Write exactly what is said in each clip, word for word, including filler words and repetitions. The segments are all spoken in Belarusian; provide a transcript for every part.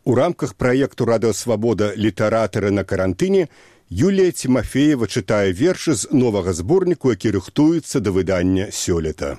У рамках праекту «Радыёсвабода. Літаратары на карантыне» Юлія Тимофеева чытае вершы з новага зборніку, які рыхтуецца да выдання сёлета.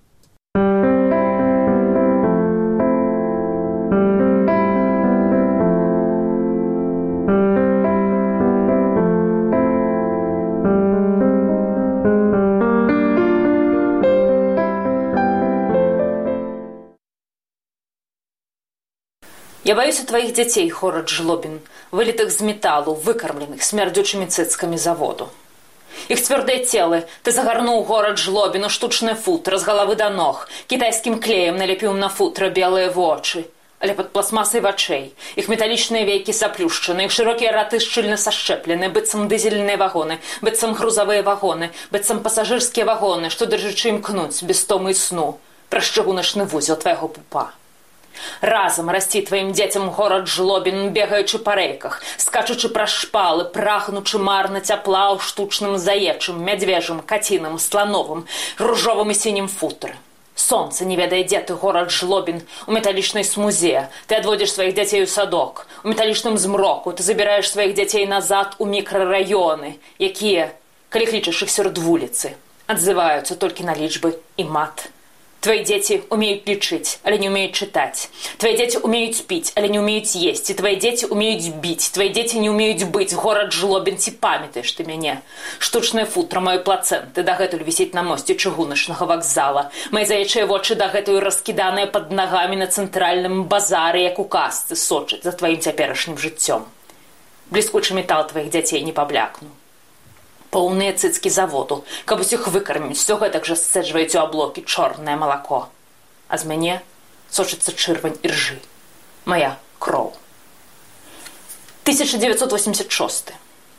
Я боюсь у твоих детей, город Жлобин, вылитых з металлу, выкормленных смердючими цыцками заводу. Их твердые телы ты загорнул город Жлобин у штучный футро с головы до ног, китайским клеем налепил на футро белые вочи, але под пластмассой вочей. Их металличные веки заплющены, их широкие роты щільно сошчеплены, быццам дизельные вагоны, быццам грузовые вагоны, быццам пассажирские вагоны, что держачи им кнуть без тому и сну, прощегуночный вузел твоего пупа. Разом расці тваім дзецям горад Жлобін, бегаючы па рэйках, скачучы праз шпалы, прагнучы марна цяпла ў штучным заечым, мядзвежым, каціным, слановым, ружовым і сінім футры. Сонце не ведае, дзе ты, горад Жлобін, у металічнай смузе. Ты адводзіш сваіх дзяцей у садок. У металічным змроку ты забіраеш сваіх дзяцей назад у мікрараёны, якія, калі клічаш іх сярод вуліцы, адзываюцца толькі на лічбы і мат. Твои дети умеют лечить, але не умеют читать. Твои дети умеют пить, але не умеют есть. И твои дети умеют бить. Твои дети не умеют быть. Город Жлобин, ці памятаешь ты мяне? Штучное футро моей плаценты дагэтуль висеть на мосте чыгуначнага вокзала. Мои заячыя вочы дагэтуль раскіданыя под ногами на центральным базаре, як у казцы, сочаць за твоим цяперашнім жыццём. Бліскучы металл твоих дзяцей не паблякнуў. Поўныя цыцкі заводу, каб усіх выкарміць, все гэтак жа сцэджваюць у аблокі чорнае малако. А з мяне сочыцца чырвань і ржы. Моя кроў. тысяча девятьсот восемьдесят шестой.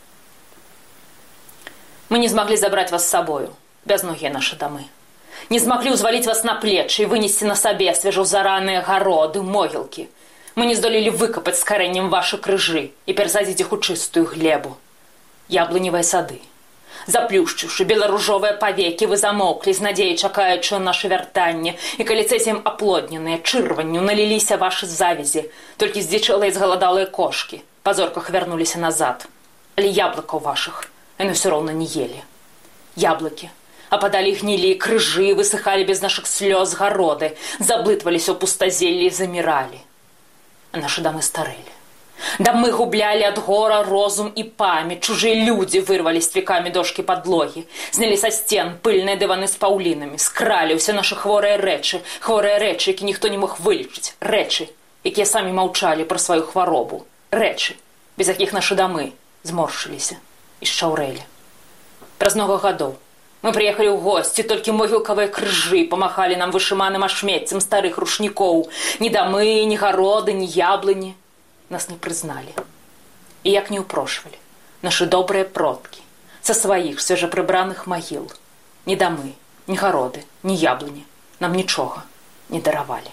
Мы не змаглі забраць вас з сабою, бязногія нашы дамы. Не змаглі ўзваліць вас на плечы і вынесці на сабе свежаўзараныя гароды, могілкі. Мы не здолелі выкапаць з карэннем вашы крыжы і перасадзіць іх у чыстую глебу. Яблыневыя сады. Заплюшчыўшы беларужовыя павекі, вы замоўклі з надзеяй, чакаючы наша вяртанне, і калі цэсіям аплодненыя чырванню наліліся вашы завязі, толькі здзічэлыя і згаладалыя кошкі па зорках вярнуліся назад. Але яблыкаў вашых яны ўсё роўна не елі. Яблыкі ападалі, гнілі, крыжы высыхалі без нашых слёз гароды, заблытваліся ў пустазеллі і заміралі. А нашы дамы старэлі. Дамы гублялі ад гора розум і памяць, чужыя людзі вырвалі сцвікамі дошкі падлогі, знялі са сцен пыльныя дываны з паўлінамі, скралі ўсе нашы хворыя рэчы, хворыя рэчы, які ніхто не мог вылечыць, рэчы, якія самі маўчалі пра сваю хваробу, рэчы, без якіх нашы дамы зморшыліся і шчаўрэлі. Праз многа гадоў мы прыехалі ў госці, толькі могілкавыя крыжы памахалі нам вышыманым ашмеццем старых рушнікоў, ні дамы, ні гароды, ні яблыні. Нас не прызналі. І як не ўпрошвалі нашы добрыя продкі са сваіх свежапрыбраных магіл. Ні дамы, ні гароды, ні яблыні нам нічога не даравалі.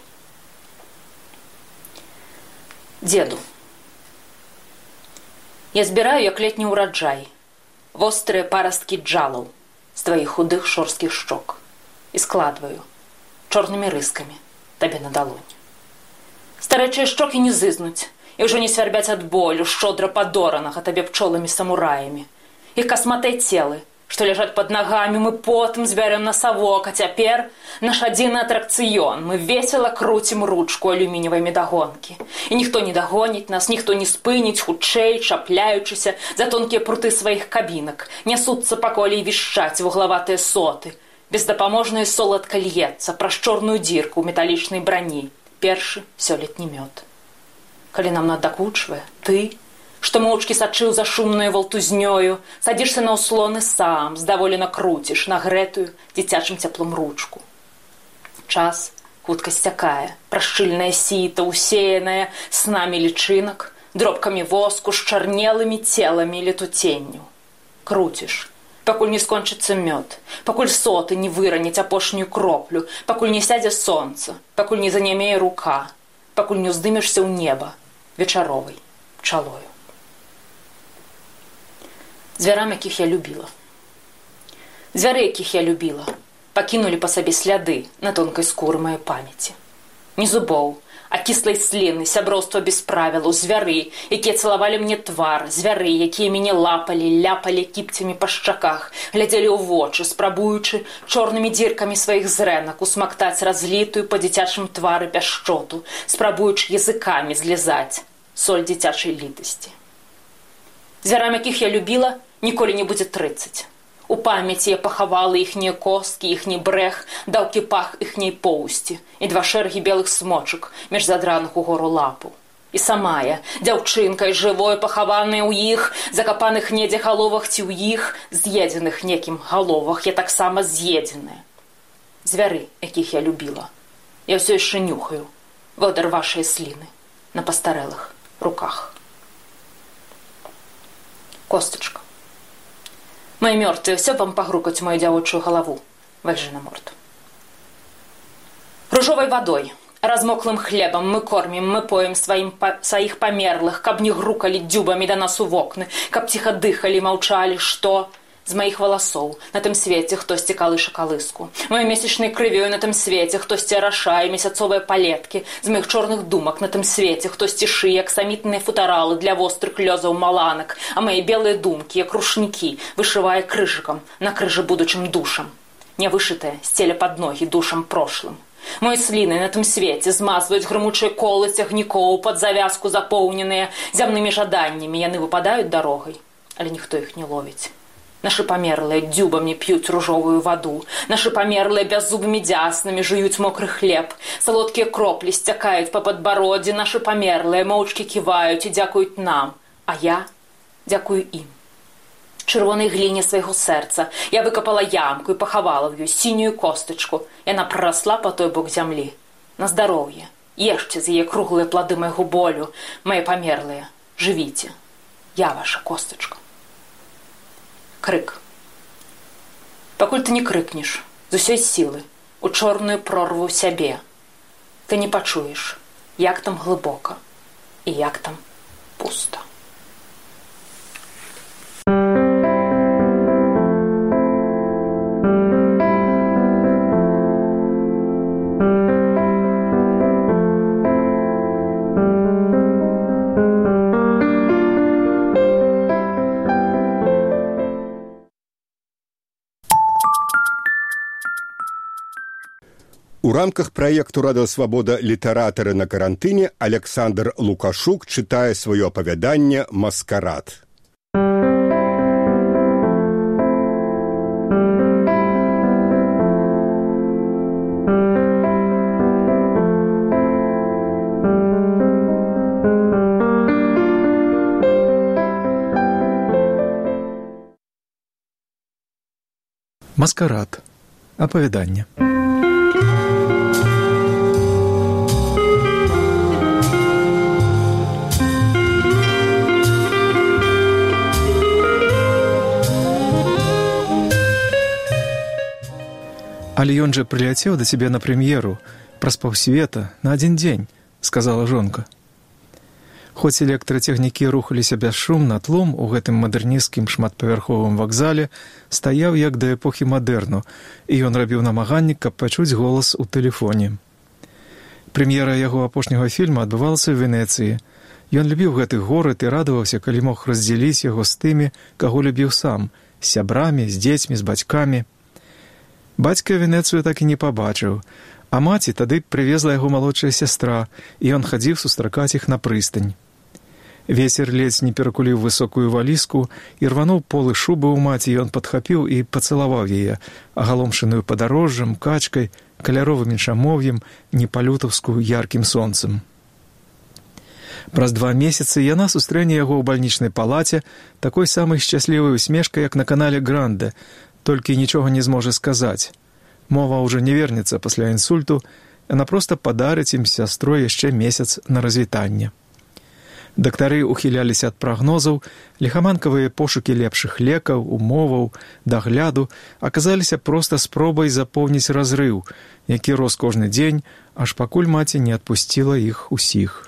Дзеду, я збіраю, як летні ўраджай, вострыя парасткі джалаў з тваіх худых шорсткіх шчок і складваю чорнымі рыскамі табе на далонь. Старэчыя шчокі не зызнуць, і ўжо не свярбяць ад болю шчодра падоранага табе пчоламі-самураямі. Іх касматыя целы, што ляжаць пад нагамі, мы потым збярем на савок, а цяпер наш адзіны атракцыён. Мы весела круцім ручку алюмініевай медагонкі. І ніхто не дагоніць нас, ніхто не спыніць, хутчэй, чапляючыся за тонкія пруты сваіх кабінак. Нясуцца па коле і вішчаць вуглаватыя соты. Бездапаможная соладка льецца праз чорную дзірку ў металічнай брані. Першы сёлетні мёд. Калі нам надакучвае, ты, што моўчкі сачыў за шумнаю валтузнёю, садзішся на ўслоны сам, здаволена круціш нагрэтую дзіцячым цяплом ручку. Час хутка сцякае, прашчыльнае сіта, усеянае снамі лічынак, дробкамі воску, шчарнелымі целамі летуценню. Круціш, пакуль не скончыцца мёд, пакуль соты не выраніць апошнюю кроплю, пакуль не сядзе сонца, пакуль не занямее рука, пакуль не ўздымешся ў неба вечаровай пчалою. Звярам, якіх я любіла. Звяры, якіх я любіла, пакінулі па сабе сляды на тонкай скуры маёй памяці. ні зубоў, а кіслай сліны, сяброўства без правілаў, звяры, якія цалавалі мне твар, звяры, якія мяне лапалі, ляпалі кіпцямі па шчаках, глядзелі ў вочы, спрабуючы чорнымі дзіркамі сваіх зрэнак усмактаць разлітую па дзіцячым твары пяшчоту, спрабуючы языкамі злізаць соль дзіцячай літасці. Звярам, якіх я любіла, ніколі не будзе трыццаць. У памяці я пахавала іхнія косткі, іхні брэх, даўкі пах іхняй поўсці і два шэрагі белых смочак між задраных угору лапу. І сама я, дзяўчынка і жывое, пахаваная ў іх, закапаных недзе галовах ці ў іх, з'едзеных некім галовах, я таксама з'едзеная. Звяры, якіх я любіла, я ўсё яшчэ нюхаю, водар вашай сліны на пастарэлых руках. Костачка. Мои мёртвые, все вам погрукать мою дзявочую галаву, вальжи на морду. Ружовой водой, размоклым хлебом мы кормим, мы поем своим, по, своих померлых, каб не грукали дзюбами до нас у вокны, каб тихо дыхали, молчали, что... З моих волосов на тым свеце хтосьці калыша калыску. Моей месячной крывёй на тым свеце хтосьці арашае месяцовыя палеткі. З моих чорных думак на тым свеце хтосьці шые аксамітныя футаралы для вострых лёзаў маланак, а мои белые думкі, як рушнікі, вышывае крыжыкам на крыжы будучым душам. Нявышытая сцеля пад ногі душам прошлым. Мои сліны на тым свеце змазваюць грымучыя колы цягнікоў пад завязку запоўненыя зямнымі жаданнямі. Яны выпадаюць дарогай, але ніхто іх не ловіць. Наши померлые дзюбами пьют ружовую воду. Наши померлые беззубыми дзяснами жуют мокрый хлеб. Солодкие кропли стякают по подбородде. Наши померлые моўчкі кивают и дзякуют нам. А я дзякую им. Чырвонай гліне свайго сэрца я выкапала ямку и пахавала в ёй синюю костачку. Яна проросла по той бок зямлі. На здароўе. Ешьте за яе круглые плоды майго болю, мои померлые. Живите. Я ваша костачка. Крык. Пакуль ты не крыкнеш з усёй сілы у чорную прорву сябе, ты не пачуеш, як там глыбока і як там пуста. У рамках праекту «Радыёсвабода. Літаратары на карантыне» Александр Лукашук чытае сваё апавяданне «Маскарад». Маскарад. Апавяданне. «Але ён жа прыляцеў да цябе на прэм'еру, праз паўсвета, на адзін дзень», — сказала жонка. Хоць электрацягнікі рухаліся бясшумна, тлум у гэтым мадэрнісцкім шматпавярховым вакзале стаяў як да эпохі мадэрну, і ён рабіў намаганні, каб пачуць голас у тэлефоне. Прэм'ера яго апошняга фільма адбывалася ў Венецыі. Ён любіў гэты горад і радаваўся, калі мог раздзяліць яго з тымі, каго любіў сам, з сябрамі, з дзецьмі, з бацькамі. Бацька Венецыю так і не пабачыў, а маці тады прывезла яго малодшая сястра, і ён хадзіў сустракаць іх на прыстань. Вецер ледзь не перакуліў высокую валізку і рвануў полы шубы ў маці, ён падхапіў і пацалаваў яе, агаломшаную падарожжам, качкай, каляровым іншамоўем, непалютаўскую яркім сонцам. Праз два месяцы яна сустрэне яго ў бальнічнай палаце такой самай шчаслівай усмешкай, як на канале «Гранде», толькі нічога не зможа сказаць. Мова ўжо не вернецца пасля інсульту, яна проста падарыць ім сястрой яшчэ месяц на развітанне. Дактары ухіляліся ад прагнозаў, ліхаманкавыя пошукі лепшых лекаў, умоваў, дагляду аказаліся проста спробай запоўніць разрыў, які рос кожны дзень, аж пакуль маці не адпусціла іх усіх.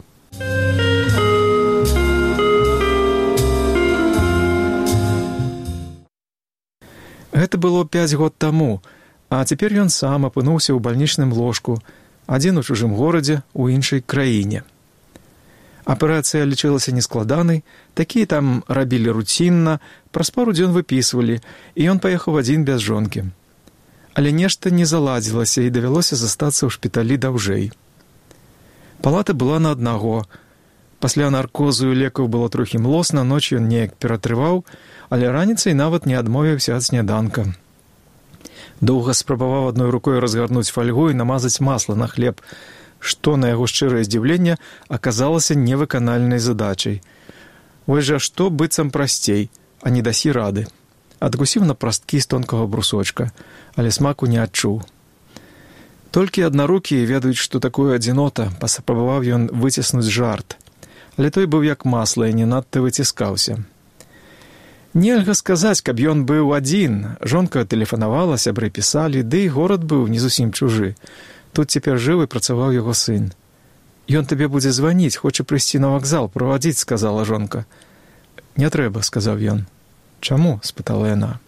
Гэта было пяць год таму, а цяпер ён сам апынуўся ў бальнічным ложку, Адзін у чужым горадзе, у іншай краіне. Аперацыя лічылася нескладанай, такія там рабілі руцінна, праз пару дзён выпісвалі, і ён паехаў адзін без жонкі. Але нешта не заладзілася, і давялося застацца ў шпіталі даўжэй. Палата была на аднаго. Пасля наркозу і лекаў было трохі млосна, ноч ён неяк ператрываў, але раніцай нават не адмовіўся ад сняданка. Доўга спрабаваў адной рукой разгарнуць фальгу і намазаць масла на хлеб, што, на яго шчырае здзіўленне, аказалася невыканальнай задачай. Вось жа што быццам прасцей, а не дасі рады. Адкусіў на прасткі з тонкага брусочка, але смаку не адчуў. Толькі аднарукія ведаюць, што такое адзінота, паспрабаваў ён выціснуць жарт. Але той быў як масла і не надта выціскаўся. Нельга сказаць, каб ён быў адзін. Жонка тэлефанавала, сябры пісалі, ды і горад быў не зусім чужы. Тут цяпер жыў і працаваў яго сын. «Ён табе будзе званіць, хоча прыйсці на вакзал, правадзіць», — сказала жонка. «Не трэба», — сказаў ён. «Чаму?» — спытала яна.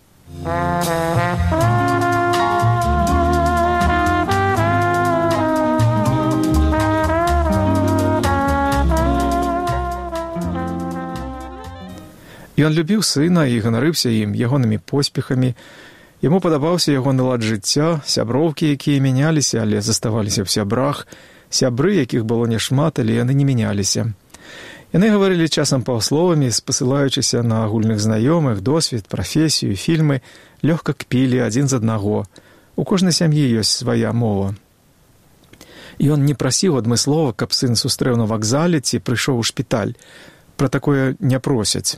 Ён любіў сына і ганарыўся ім, ягонымі поспехамі. Яму падабаўся ягоны лад жыцця, сяброўкі, якія мяняліся, але заставаліся ў сябрах, сябры, якіх было няшмат, але яны не мяняліся. Яны гаварылі часам паўсловамі, спасылаючыся на агульных знаёмых, досвед, прафесію, фільмы, лёгка кпілі адзін з аднаго. У кожнай сям'і ёсць свая мова. Ён не прасіў адмыслова, каб сын сустрэў на вакзале ці прыйшоў у шпіталь. Пра такое не просяць.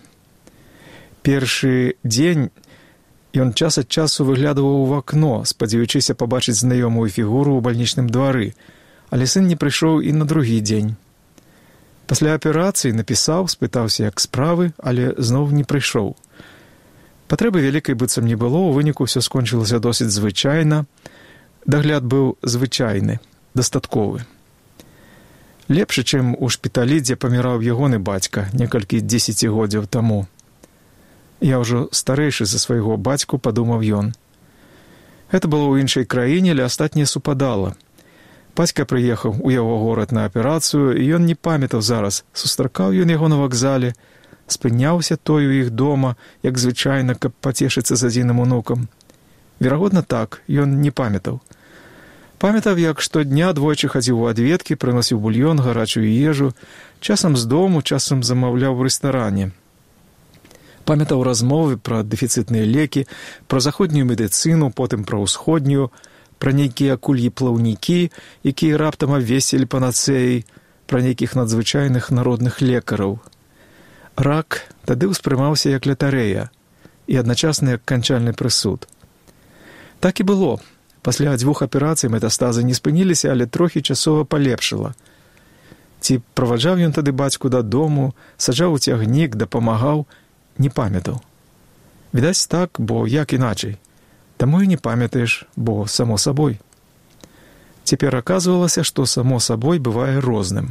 Першы дзень ён час ад часу выглядываў у акно, спадзяючыся пабачыць знаёмую фігуру ў бальнічным двары, але сын не прыйшоў і на другі дзень. Пасля аперацыі напісаў, спытаўся, як справы, але зноў не прыйшоў. Патрэбы вялікай быццам не было, у выніку ўсё скончылася досыць звычайна. Дагляд быў звычайны, дастатковы. Лепшы, чым у шпіталі, дзе паміраў ягоны бацька некалькі дзесяцігоддзяў таму. «Я ўжо старэйшы за свайго бацьку», — падумаў ён. Гэта было ў іншай краіне, але астатняе супадала. Бацька прыехаў у яго горад на аперацыю, і ён не памятаў зараз, сустракаў ён яго на вакзале, спыняўся той у іх дома, як звычайна, каб пацешыцца з адзіным унукам. Верагодна, так, ён не памятаў. Памятаў, як штодня двойчы хадзіў у адведкі, прыносіў бульён, гарачую ежу, часам з дому, часам замаўляў у рэстаране. Памятаў размовы пра дэфіцытныя лекі, пра заходнюю медыцыну, потым пра ўсходнюю, пра нейкія кульі-плаўнікі, якія раптам абвесцілі панацэяй, пра нейкіх надзвычайных народных лекараў. Рак тады ўспрымаўся як лятарэя і адначасна як канчальны прысуд. Так і было. Пасля дзвюх аперацый метастазы не спыніліся, але трохі часова палепшыла. Ці праваджаў ён тады бацьку дадому, саджаў у цягнік, дапамагаў, не памятаў. Відаць так, бо як іначай. Таму і не памятаеш, бо само сабой. Цяпер аказвалася, што само сабой бывае розным.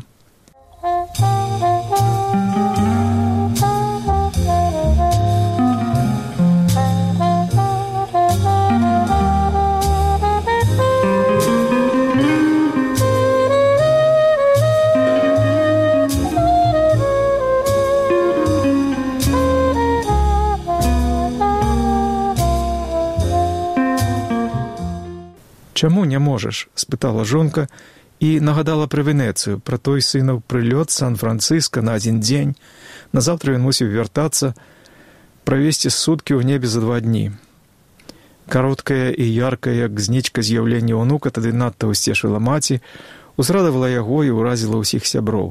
«Чаму не можаш?» – спытала жонка і нагадала пра Венецыю, пра той сынаў прылёт з Сан-Францыска на адзін дзень. Назаўтра ён мусіў вяртацца, правесці суткі ў небе за два дні. Кароткая і яркая, як знічка з'яўлення ўнука, тады надта ўсцешыла маці, узрадавала яго і ўразіла ўсіх сяброў.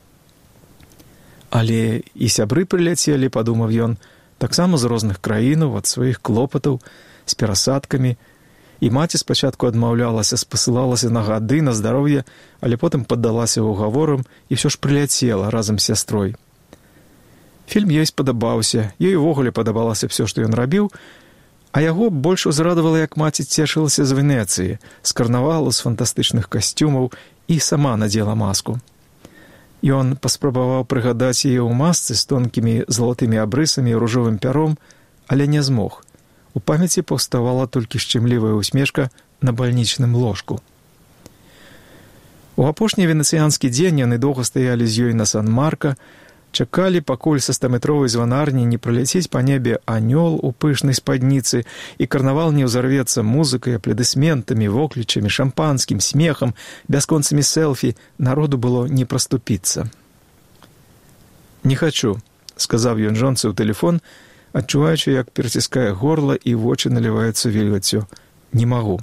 Але і сябры прыляцелі, падумаў ён, таксама з розных краінаў, ад сваіх клопатаў, з перасадкамі. І маці спачатку адмаўлялася, спасылалася на гады, на здароўе, але потым паддалася ўгаворам і ўсё ж прыляцела разам з сястрой. Фільм ёй спадабаўся, ёй увогуле падабалася ўсё, што ён рабіў, а яго больш узрадавала, як маці цешылася з Венецыі, з карнавалу, з фантастычных касцюмаў, і сама надзела маску. Ён паспрабаваў прыгадаць яе ў масцы з тонкімі залатымі абрысамі і ружовым пяром, але не змог. У памяці паўставала толькі шчымлівая усмешка на бальнічным ложку. У апошні венецыянскі дзень яны доўга стаялі з ёй на Сан-Марка, чакалі, пакуль са стаметровай званарні не праляціць па небе анёл у пышнай спадніцы, і карнавал не ўзарвецца музыкай, аплодысментамі, воклічамі, шампанскім, смехам, бясконцамі селфі. Народу было не праступіцца. «Не хачу», — сказаў ён жонцы ў тэлефон, адчуваючы, як пераціскае горла і вочы наліваюцца вільгаццю. «Не магу».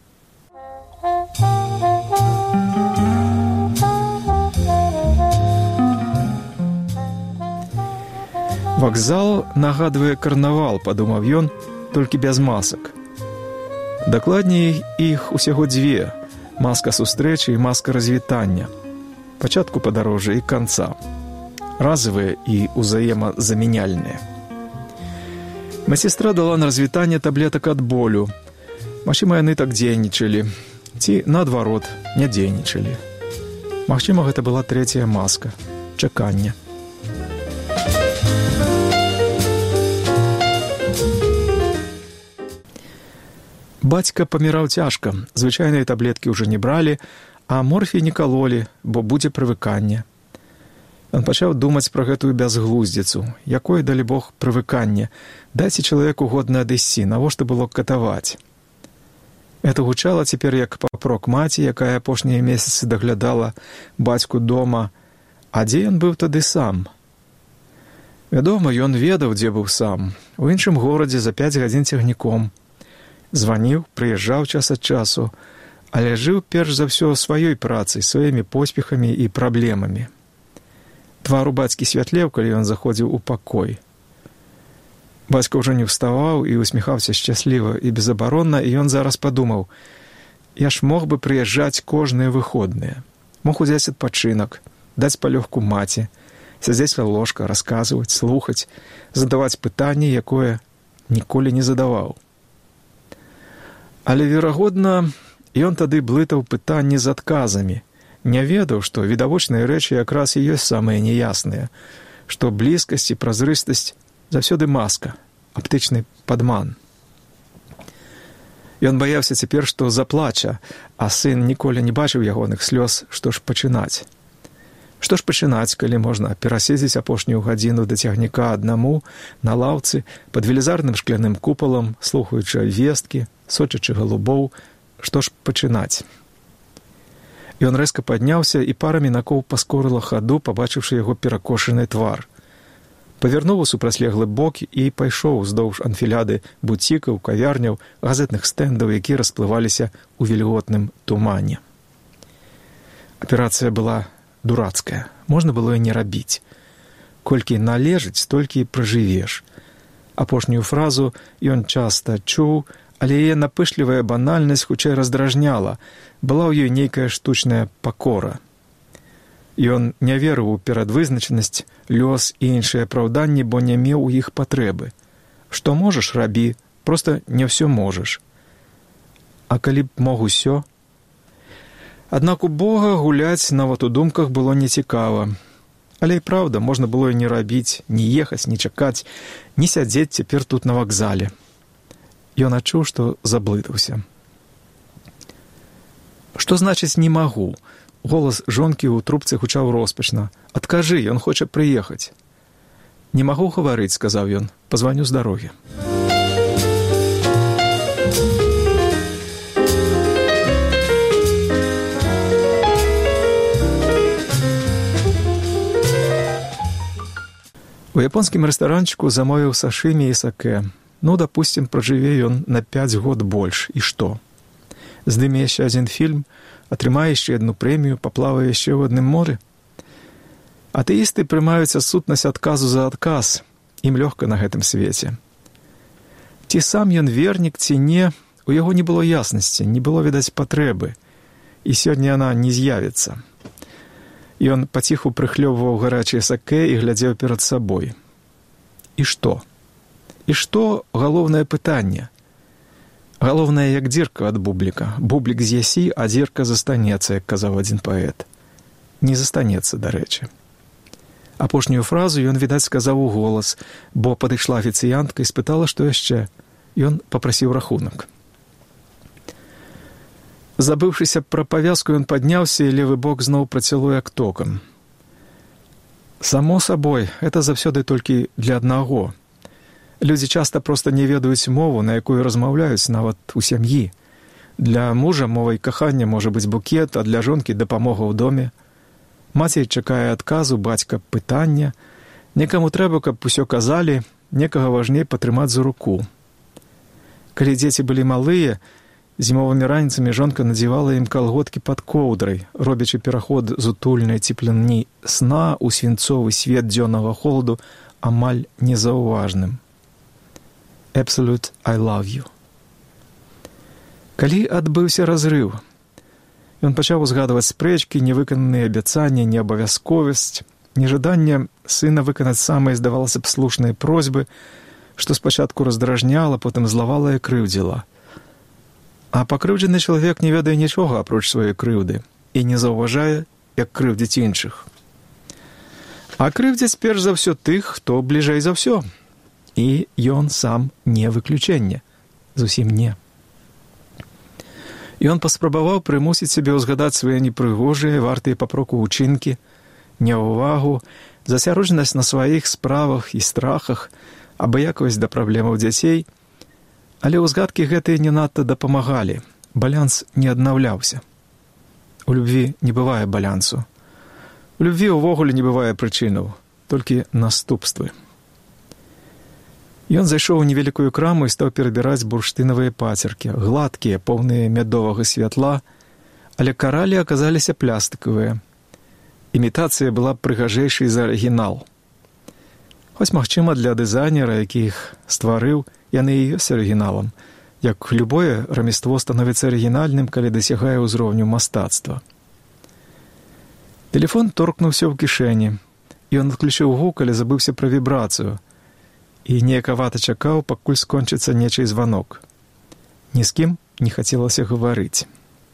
«Вакзал нагадвае карнавал», — падумаў ён, толькі без масак. Дакладней, іх усяго дзве — маска сустрэчы і маска развітання. Пачатку падарожжа і канца. Разавыя і ўзаемазамяняльныя. Медсестра дала на развітанне таблетак ад болю. Магчыма, яны так дзейнічалі. Ці, наадварот, не дзейнічалі. Магчыма, гэта была трэцяя маска — чакання. Бацька паміраў цяжка, звычайныя таблеткі ўжо не бралі, а морфій не калолі, бо будзе прывыканне. Ён пачаў думаць пра гэтую бязглуздзіцу. Якое, далі Бог, прывыканне? Дайце чалавеку годна адысці, навошта было катаваць? Гэта гучала цяпер як папрок маці, якая апошнія месяцы даглядала бацьку дома. А дзе ён быў тады сам? Вядома, ён ведаў, дзе быў сам. У іншым горадзе за пяць гадзін цягніком. Званіў, прыязджаў час ад часу, але жыў перш за ўсё сваёй працай, сваімі поспехамі і праблемамі. Твар у бацькі святлеў, калі ён заходзіў у пакой. Бацька ўжо не ўставаў і усміхаўся шчасліва і безабаронна, і ён зараз падумаў: я ж мог бы прыязджаць кожныя выходныя. Мог узяць адпачынак, даць палёгку маці, сядзець ля ложка, расказваць, слухаць, задаваць пытанне, якое ніколі не задаваў. Але, верагодна, ён тады блытаў пытанні з адказамі. Не ведаў, што відавочныя рэчы якраз і ёсць самыя неясныя, што блізкасць і празрыстасць заўсёды маска, аптычны падман. Ён баяўся цяпер, што заплача, а сын ніколі не бачыў ягоных слёз, што ж пачынаць. Што ж пачынаць, калі можна пераседзець апошнюю гадзіну да цягніка аднаму, на лаўцы, пад велізарным шкляным купалам, слухаючы весткі, сочачы галубоў, што ж пачынаць? Ён рэзка падняўся і пара мінакоў паскорыла хаду, пабачыўшы яго перакошаны твар. Павярнуў у супрацьлеглы бок і пайшоў уздоўж анфіляды буцікаў, кавярняў, газетных стэндаў, якія расплываліся ў вільготным тумане. Аперацыя была дурацкая, можна было і не рабіць. Колькі належыць, столькі і пражывеш. Апошнюю фразу ён часта чуў, але яе напышлівая банальнасць хутчэй раздражняла, была ў ёй нейкая штучная пакора. Ён не верыў у перадвызначанасць, лёс і іншыя апраўданні, бо не меў у іх патрэбы. Што можаш, рабі, проста не ўсё можаш. А калі б мог усё? Аднак у Бога гуляць нават у думках было нецікава. Але і праўда, можна было і не рабіць, не ехаць, не чакаць, не сядзець цяпер тут на вакзале. Ён адчуў, што заблытаўся. Што значыць «не магу»? Голас жонкі ў трубцы гучаў роспачна. «Адкажы, ён хоча прыехаць». «Не магу гаварыць», — сказаў ён, — «пазваню з дарогі». У японскім рэстаранчыку замовіў сашымі і сакэ. Ну, допустим, пражыве ён на пяць год больш. І што? Здыме яшчэ адзін фільм, атрымае яшчэ адну прэмію, паплавае яшчэ ў адным моры? Атэісты прымаюць адсутнасць адказу за адказ. Ім лёгка на гэтым свеце. Ці сам ён вернік, ці не, у яго не было яснасці, не было, відаць, патрэбы. І сёння яна не з'явіцца. Ён паціху прыхлёбваў гарачыя сакэ і глядзеў перад сабой. І што? І што галоўнае пытанне? Галоўнае, як дзірка ад бубліка. Бублік з'ясі, а дзірка застанецца, як казаў адзін паэт. Не застанецца, дарэчы. Апошнюю фразу ён, відаць, сказаў у голас, бо падышла афіцыянтка і спытала, што яшчэ. Ён папрасіў рахунак. Забыўшыся пра павязку, ён падняўся, і левы бок зноў працяло як токам. Само сабой, гэта заўсёды толькі для аднаго. Людзі часта проста не ведаюць мову, на якую размаўляюць нават у сям'і. Для мужа мовай кахання можа быць букет, а для жонкі дапамога ў доме. Маці чакае адказу, бацька пытання. Некаму трэба, каб усё казалі, некага важней патрымаць за руку. Калі дзеці былі малыя, зімовымі раніцамі жонка надзявала ім калготкі пад коўдрай, робячы пераход з утульнай цеплыні сна ў свінцовы свет дзённага холаду амаль незаўважным. Absolute I love you. Калі адбыўся разрыў, ён пачаў узгадваць спрэчкі, невыкананыя абяцанні, неабавязковасць, нежаданне сына выканаць самыя, здавалася б, слушныя просьбы, што спачатку раздражняла, потым злавала і крыўдзіла. А пакрыўджаны чалавек не ведае нічога апроч сваёй крыўды і не заўважае, як крыўдзіць іншых. А крыўдзяць перш за ўсё тых, хто бліжэй за ўсё. І ён сам не выключэнне. Зусім не. Ён паспрабаваў прымусіць сябе ўзгадаць свае непрыгожыя, вартыя папроку ўчынкі, няўвагу, засяроджанасць на сваіх справах і страхах, абыякавасць да праблемаў дзяцей, але ўзгадкі гэтыя не надта дапамагалі, баланс не аднаўляўся. У любві не бывае балансу. У любві ўвогуле не бывае прычынаў, толькі наступствы. Ён зайшоў у невялікую краму і стаў перабіраць бурштынавыя пацеркі, гладкія, поўныя мядовага святла, але каралі аказаліся пластыкавыя. Імітацыя была прыгажэйшай за арыгінал. Хоць, магчыма, для дызайнера, які іх стварыў, яны і ёсць арыгіналам, як любое рамяство становіцца арыгінальным, калі дасягае ўзроўню мастацтва. Тэлефон торкнуўся ў кішэні. Ён адключыў гук, але забыўся пра вібрацыю. І неякавата чакаў, пакуль скончыцца нечый званок. Ні з кім не хацелася гаварыць.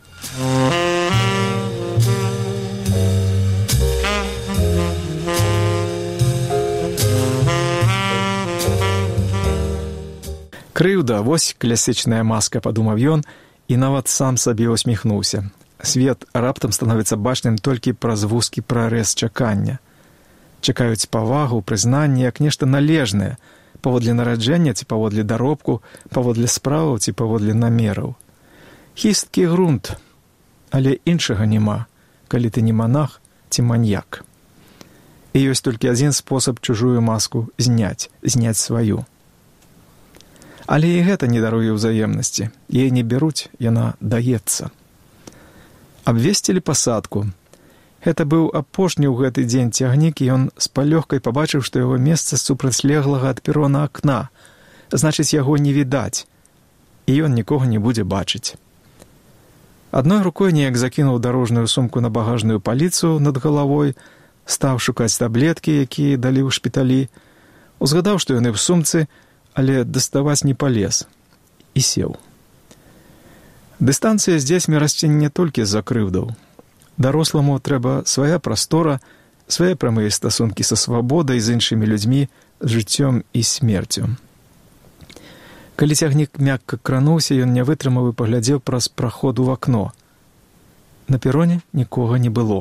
Крыўда, вось класічная маска, падумаў ён, і нават сам сабе усміхнуўся. Свет раптам становіцца бачным толькі праз вузкі прарэз чакання. Чакаюць павагу, прызнанне, як нешта належнае, паводле нараджэння ці паводле даробку, паводле справаў ці паводле намераў. Хісткі грунт, але іншага няма, калі ты не манах ці маньяк. І ёсць толькі адзін спосаб чужую маску зняць, зняць сваю. Але і гэта не даруе ўзаемнасці. Яе не бяруць, яна даецца. Абвесцілі пасадку. Гэта быў апошні ў гэты дзень цягнік, і ён з палёгкай пабачыў, што яго месца супрацьлеглага ад перона акна. Значыць, яго не відаць, і ён нікога не будзе бачыць. Адной рукой неяк закінуў дарожную сумку на багажную паліцу над галавой, стаў шукаць таблеткі, якія далі ў шпіталі, узгадаў, што яны ў сумцы, але даставаць не палез, і сеў. Дыстанцыя з дзецьмі расце не толькі з-за крыўдаў. Даросламу трэба свая прастора, свае прамыя стасункі са свабодай, з іншымі людзьмі, з жыццём і смерцю. Калі цягнік мякка крануўся, ён не вытрымаў і паглядзеў праз праход у акно. На пероне нікога не было.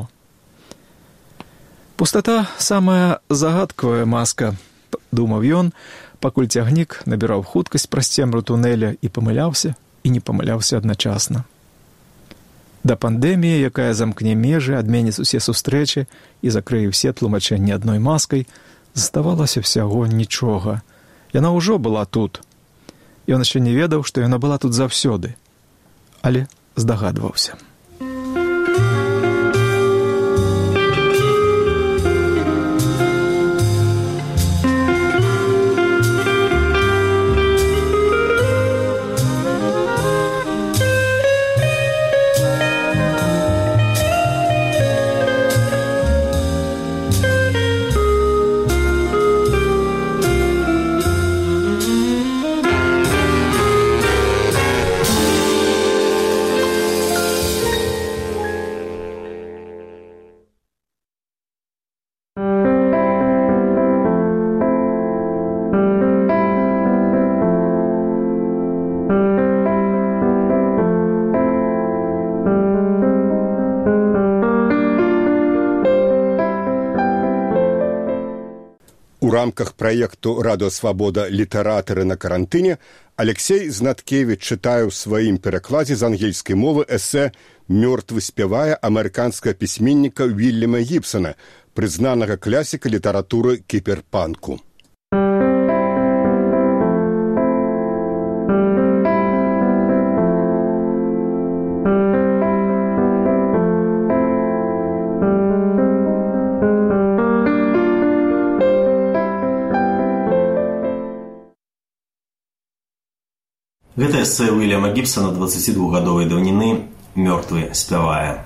Пустата – самая загадкавая маска, думаў ён, пакуль цягнік набіраў хуткасць праз цемру тунэля і памыляўся, і не памыляўся адначасна. Да пандэміі, якая замкне межы, адменіць усе сустрэчы і закрые ўсе тлумачэнні адной маскай, заставалася ўсяго нічога. Яна ўжо была тут. Ён яшчэ не ведаў, што яна была тут заўсёды, але здагадваўся. У рамках праекту «Радыёсвабода. Літаратары на карантыне» Алексей Знаткевич чытае ў сваім перакладзе з ангельскай мовы эсэ «Мёртвы спявае» амерыканскага пісьменніка Вільяма Гібсона, прызнанага класіка літаратуры кіберпанку. Гэта эсэ Уильяма Гібсона дваццацідвухгадовай даўніны «Мёртвы спявае».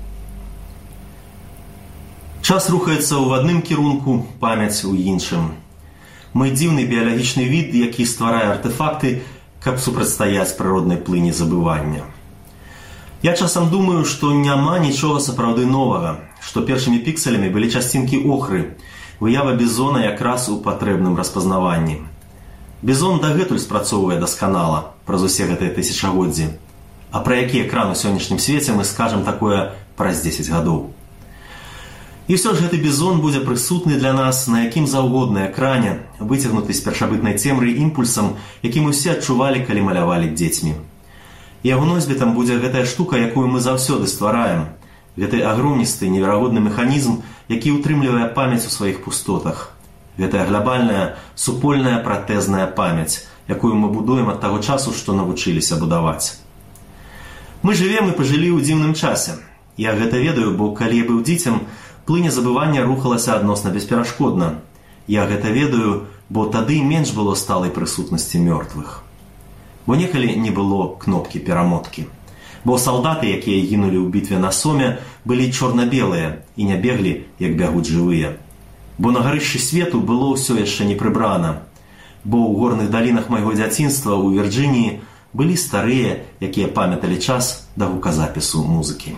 Час рухаецца ў адным кірунку, памяць у іншым. Мы дзіўны біялагічны від, які стварае артэфакты, каб супрацьстаяць прыроднай плыні забывання. Я часам думаю, што няма нічога сапраўды новага, што першымі пікселямі былі часцінкі охры, выява бізона якраз у патрэбным распазнаванні. Бізон дагэтуль спрацоўвае дасканала праз усе гэтыя тысячагоддзі. А пра які экран у сённяшнім свеце мы скажам такое праз дзесяць гадоў. І ўсё ж гэты бізон будзе прысутны для нас на якім заўгодна экране, выцягнуты з першабытнай цемры імпульсам, які мы ўсе адчувалі, калі малявалі дзецьмі. І яго носьбітам будзе гэтая штука, якую мы заўсёды ствараем, гэты агромністы, неверагодны механізм, які ўтрымлівае памяць у сваіх пустотах. Гэтая глобальная, супольная пратэзная памяць, якую мы будуем ад таго часу, што навучыліся будаваць. Мы жывем і пажылі ў дзіўным часе. Я гэта ведаю, бо калі я быў дзіцем, плыня забывання рухалася адносна бесперашкодна. Я гэта ведаю, бо тады менш было сталай прысутнасці мёртвых. Бо некалі не было кнопкі перамоткі. Бо салдаты, якія гінулі ў бітве на Соме, былі чорна-белыя і не беглі, як бягуць жывыя. Бо на гарышчы свету было ўсё яшчэ не прыбрана. Бо ў горных далінах майго дзяцінства ў Вірджыніі былі старыя, якія памяталі час да гуказапісу музыкі.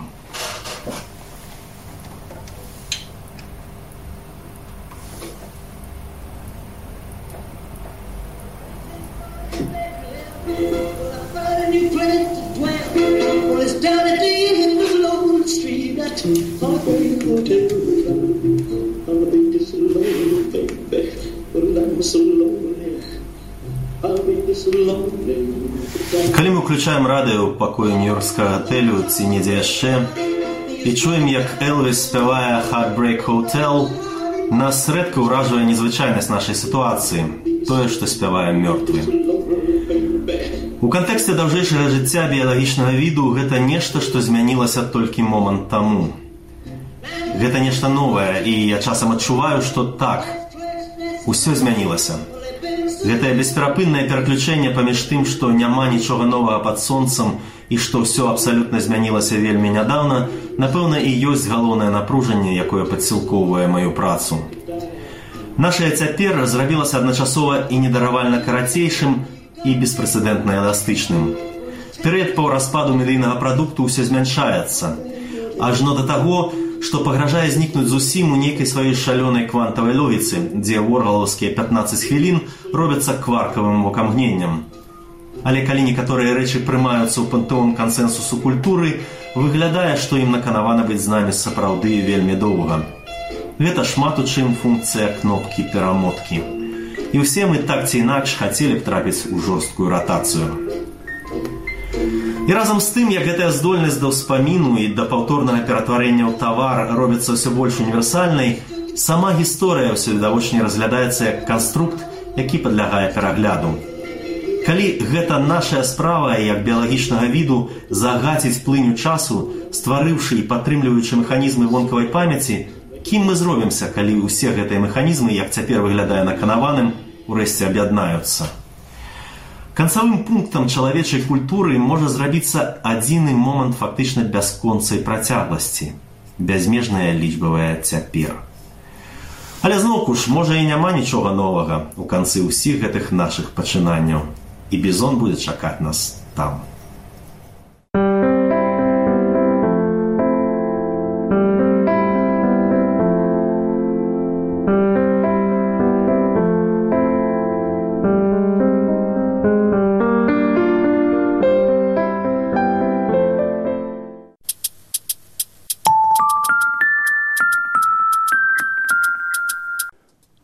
Калі мы ўключаем радыё ў пакоі нью-йоркскага гатэлю ці недзе яшчэ і чуем, як Элвіс спявае «Heartbreak Hotel», нас рэдка ўражвае незвычайнасць нашай сітуацыі, тое, што спявае мёртвы. У кантэксце даўжэйшага жыцця біялагічнага віду гэта нешта, што змянілася толькі момант таму. Гэта нешта новае, і я часам адчуваю, што так, усё змянілася. Гэтае бесперапыннае пераключэнне паміж тым, што няма нічога новага пад сонцам і што ўсё абсалютна змянілася вельмі нядаўна, напэўна, і ёсць галоўнае напружанне, якое падсілкоўвае маю працу. Нашае цяпер зрабілася адначасова і недаравальна карацейшым і беспрэцэдэнтна эластычным. Перыяд паўраспаду медыйнага прадукту ўсё змяншаецца, ажно да таго, што пагражае знікнуць зусім у нейкай сваёй шалёнай квантавай логіцы, дзе воргалаўскія пятнаццаць хвілін робяцца кваркавым вокамгненнем. Але калі некаторыя рэчы прымаюцца ў пантэон кансэнсусу культуры, выглядае, што ім наканавана быць з намі сапраўды вельмі доўга. Гэта шмат у чым функцыя кнопкі перамоткі. І ўсе мы так ці інакш хацелі б трапіць у жорсткую ратацыю. І разам з тым, як гэтая здольнасць да ўспаміну і да паўторнага ператварэння ў тавар робіцца ўсё больш універсальнай, сама гісторыя ўсё відавочней разглядаецца як канструкт, які падлягае перагляду. Калі гэта нашая справа, як біялагічнага віду, загаціць плыню часу, стварыўшы і падтрымліваючы механізмы вонкавай памяці, кім мы зробімся, калі ўсе гэтыя механізмы, як цяпер выглядае наканаваным, урэшце аб'яднаюцца? Канцавым пунктам чалавечай культуры можа зрабіцца адзіны момант фактычна бясконцай працягласці – бязмежная лічбавая цяпер. Але зноўку ж, можа і няма нічога новага у канцы ўсіх гэтых нашых пачынанняў, і бізон будзе чакаць нас там.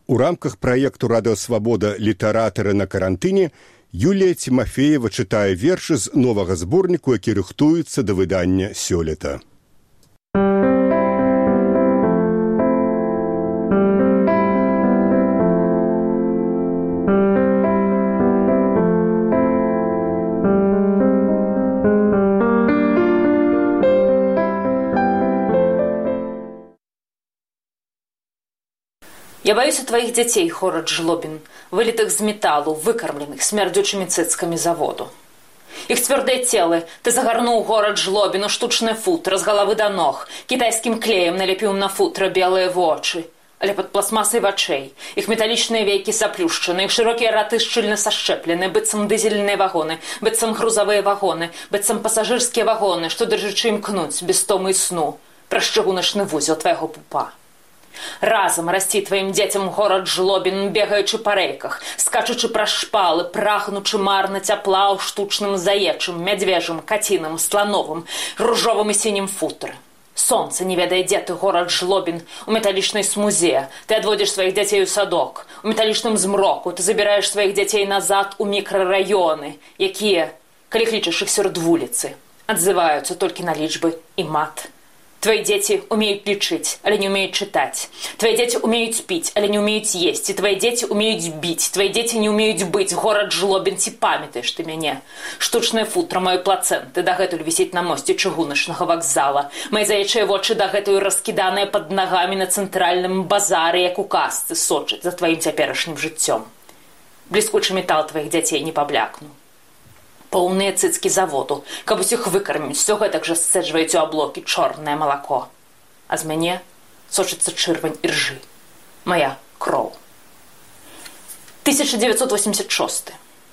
У рамках праекту «Радыёсвабода. Літаратары на карантыне» Юлія Тимофеева чытае вершы з новага зборніку, які рыхтуецца да выдання сёлета. Я боюсь твоих детей, город Жлобин, вылитых з металлу, выкормленных смердючими цыцками заводу. Их твердые телы ты загорнул город Жлобин у штучный футро с головы до ног, китайским клеем налепил на футро белые вочи, але под пластмассой вочей, их металличные веки заплющены, их широкие роты щільно сошчеплены, быццам дизельные вагоны, быццам грузовые вагоны, быццам пассажирские вагоны, что держачи им кнуть без тому и сну, праз чыгуначны вузел твоего пупа. Разом расці тваім дзецям горад Жлобін, бегаючы па рэйках, скачучы праз шпалы, прагнучы марна цяпла ў штучным заечым, мядзвежым, каціным, слановым, ружовым і сінім футры. Сонца не ведае, дзе ты, горад Жлобін, у металічнай смузе. Ты адводзіш сваіх дзяцей у садок. У металічным змроку ты забіраеш сваіх дзяцей назад у мікрараёны, якія, калі клічаш іх сярод вуліцы, адзываюцца толькі на лічбы і мат. Твои дети умеют лечить, але не умеют читать. Твои дети умеют пить, але не умеют есть. И твои дети умеют бить. Твои дети не умеют быть. Город Жлобин, ці памятаешь ты мяне? Штучное футро моей плаценты дагэтуль висит на мосте чыгуначнага вокзала. Мои заячыя вочы дагэтуль раскіданыя под ногами на центральным базаре, як у казцы, сочаць за твоим цяперашнім жыццём. Бліскучы метал твоих дзяцей не паблякнуў. Поўныя цыцкі заводу, каб усіх выкарміць, все гэтак жа сцэджваюць у аблокі чорнае малако. А з мяне сочыцца чырвань іржы. Моя кроў. тысяча девятьсот восемьдесят шестой.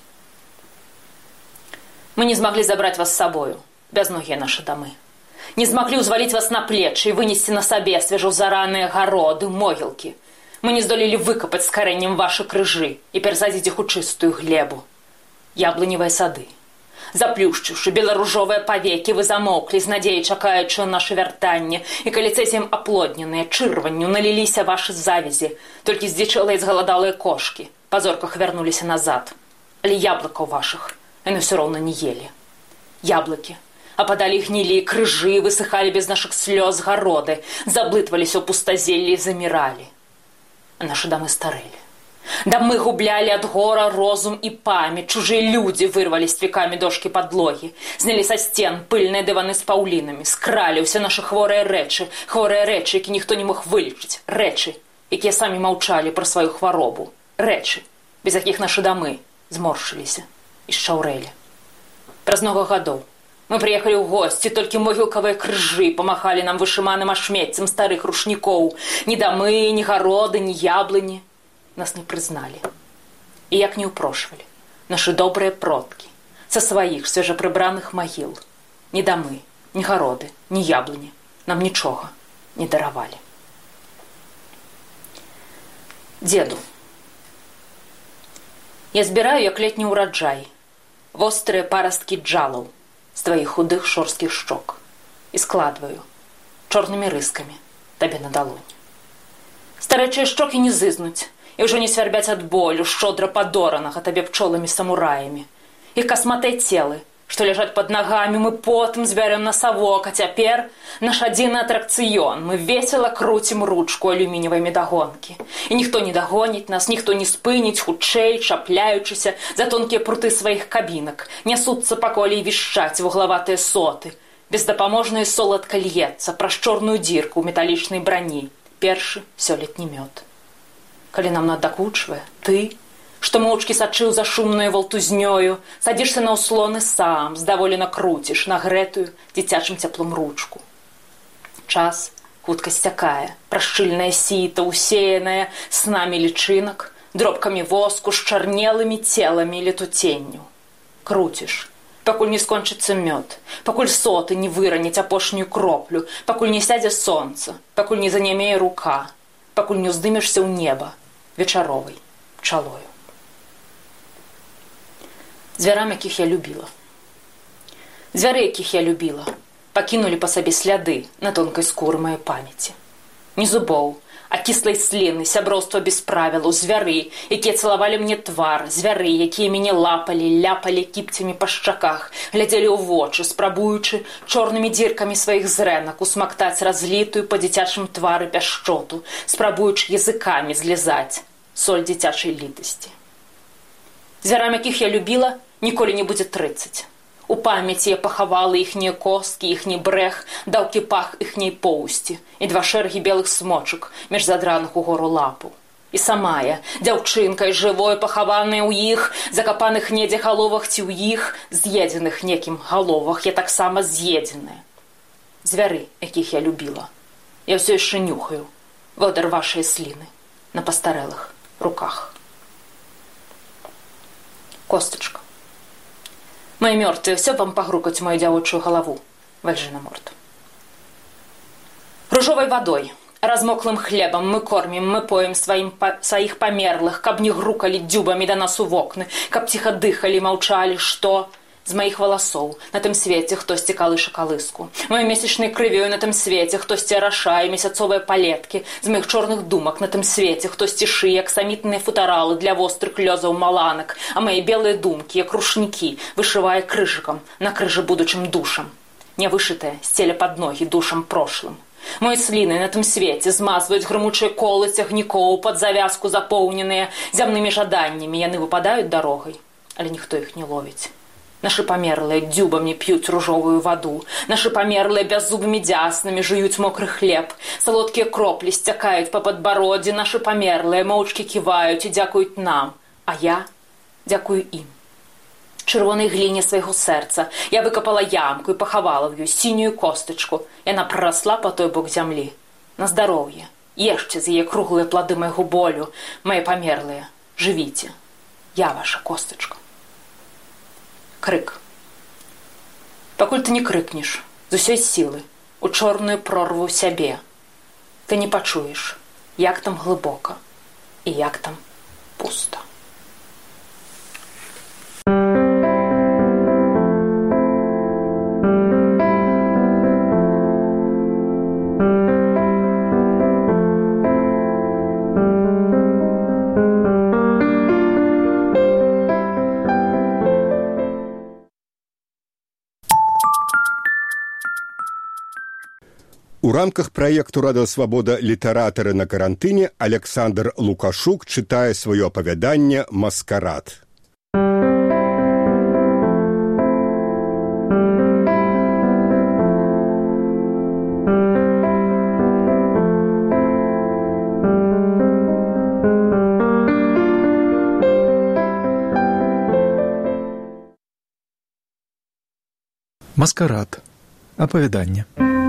Мы не змаглі забраць вас з сабою, бязногія нашы дамы. Не змаглі ўзваліць вас на плечы і вынесці на сабе свежаўзараныя гароды, могілкі. Мы не здолелі выкапаць з карэннем вашы крыжы і перасадзіць іх у чыстую глебу. Яблыневыя сады. Заплюшчыўшы беларужовыя павекі, вы замоўклі з надзеяй, чакаючы на наша вяртанне, і калі цэзіем аплодненыя чырванню наліліся вашы завязі, толькі здзічэлыя і згаладалыя кошкі па зорках вярнуліся назад. Але яблыкаў вашых яны ўсё роўна не елі. Яблыкі ападалі, гнілі, крыжы высыхалі без нашых слёз гароды, заблытваліся ў пустазеллі і заміралі. А нашы дамы старэлі. Дамы гублялі ад гора розум і памяць, чужыя людзі вырвалі з векамі дошкі падлогі, знялі са сцен пыльныя дываны з паўлінамі, скралі ўсе нашы хворыя рэчы, хворыя рэчы, які ніхто не мог вылечыць, рэчы, якія самі маўчалі пра сваю хваробу, рэчы, без якіх нашы дамы зморшыліся і шчаўрэлі. Праз многа гадоў мы прыехалі ў госці, толькі могілкавыя крыжы памахалі нам вышыманым ашмеццем старых рушнікоў, ні дамы, ні гароды, ні яблыні. Нас не прызналі. І як не ўпрошвалі нашы добрыя продкі са сваіх свежапрыбраных магіл. Ні дамы, ні гароды, ні яблыні нам нічога не даравалі. Дзеду, я збіраю, як летні ўраджай, вострыя парасткі джалаў з тваіх худых шорсткіх шчок і складваю чорнымі рыскамі табе на далонь. Старэчыя шчокі не зызнуць, і ўжо не свярбяць ад болю шчодра падоранага табе пчоламі-самураямі. Іх касматыя целы, што ляжаць пад нагамі, мы потым збярем на савок, а цяпер наш адзіны атракцыён. Мы весела круцім ручку алюмініевай медагонкі. І ніхто не дагоніць нас, ніхто не спыніць, хутчэй, чапляючыся за тонкія пруты сваіх кабінак, нясуцца па коле і вішчаць вуглаватыя соты. Бездапаможна і соладка льецца праз чорную дзірку ў металічнай брані. Першы сёлетні мёд. Калі нам надакучвае, ты, што моўчкі сачыў за шумнаю валтузнёю, садзішся на ўслоны сам, здаволена круціш нагрэтую дзіцячым цяплом ручку. Час хутка сцякае, праз шчыльнае сіта, усеянае снамі лічынак, дробкамі воску, шчарнелымі целамі летуценню. Круціш, пакуль не скончыцца мёд, пакуль соты не выраняць апошнюю кроплю, пакуль не сядзе сонца, пакуль не занямее рука, пакуль не ўздымешся ў неба вечаровай пчалою. Звярам, якіх я любіла. Звяры, якіх я любіла, пакінулі па сабе сляды на тонкай скуры маёй памяці. Ні зубоў, а кіслай сліны, сяброўства без правілаў, звяры, якія цалавалі мне твар, звяры, якія мяне лапалі, ляпалі кіпцямі па шчаках, глядзелі ў вочы, спрабуючы чорнымі дзіркамі сваіх зрэнак усмактаць разлітую па дзіцячым твары пяшчоту, спрабуючы языкамі злізаць соль дзіцячай літасці. Звярам, якіх я любіла, ніколі не будзе трыццаць. У памяці я пахавала іхнія косткі, іхні брэх, даўкі пах іхняй поўсці і два шэрагі белых смочак між задраных угору лапу. І сама я, дзяўчынкай жывой, пахаваная ў іх, закапаных недзе галовах ці ў іх, з'едзеных некім галовах, я таксама з'едзеная. Звяры, якіх я любіла, я ўсё яшчэ нюхаю, водар вашай сліны на пастарэлых руках. Костачка. Мои мёртвые, все вам погрукать в мою дзявочую галаву, вальжына морд. Ружовой водой, размоклым хлебом мы кормим, мы поем своим, по, своих померлых, каб не грукали дзюбами до нас у вокны, каб тихо дыхали, молчали, что... З моих волосов на тым свете хтосьці калыша калыску. Моей месячной крывёю на тым свете хтосьці арашае месяцовыя палеткі. З моих чорных думак на тым свете хтосьці шые аксамітныя футаралы для вострых лёзаў маланак, а мои белые думкі, як рушнікі, вышывае крыжыкам на крыжы будучым душам. Нявышытая сцеля под ногі душам прошлым. Мои сліны на тым свеце змазваюць грымучыя колы цягнікоў пад завязку запоўненыя зямнымі жаданнямі. Яны выпадаюць дарогай, але ніхто іх не ловіць. Наши померлые дзюбами пьют ружовую воду. Наши померлые беззубыми дзяснами жуют мокрый хлеб. Солодкие кропли стякают по подбороде. Наши померлые моўчкі кивают и дякуют нам. А я дякую им. Чырвонай глине свайго сэрца я выкопала ямку и пахавала в ёй синюю косточку. Яна проросла по той бок зямлі. На здоровье. Ешьте за яе круглые плоды майго болю, мои померлые. Живите. Я ваша косточка. Крык. Пакуль ты не крыкнеш з усёй сілы у чорную прорву сябе, ты не пачуеш, як там глыбока і як там пуста. У рамках праекту «Радыёсвабода. Літаратары на карантыне» Александр Лукашук чытае сваё апавяданне «Маскарад». Маскарад. Апавяданне.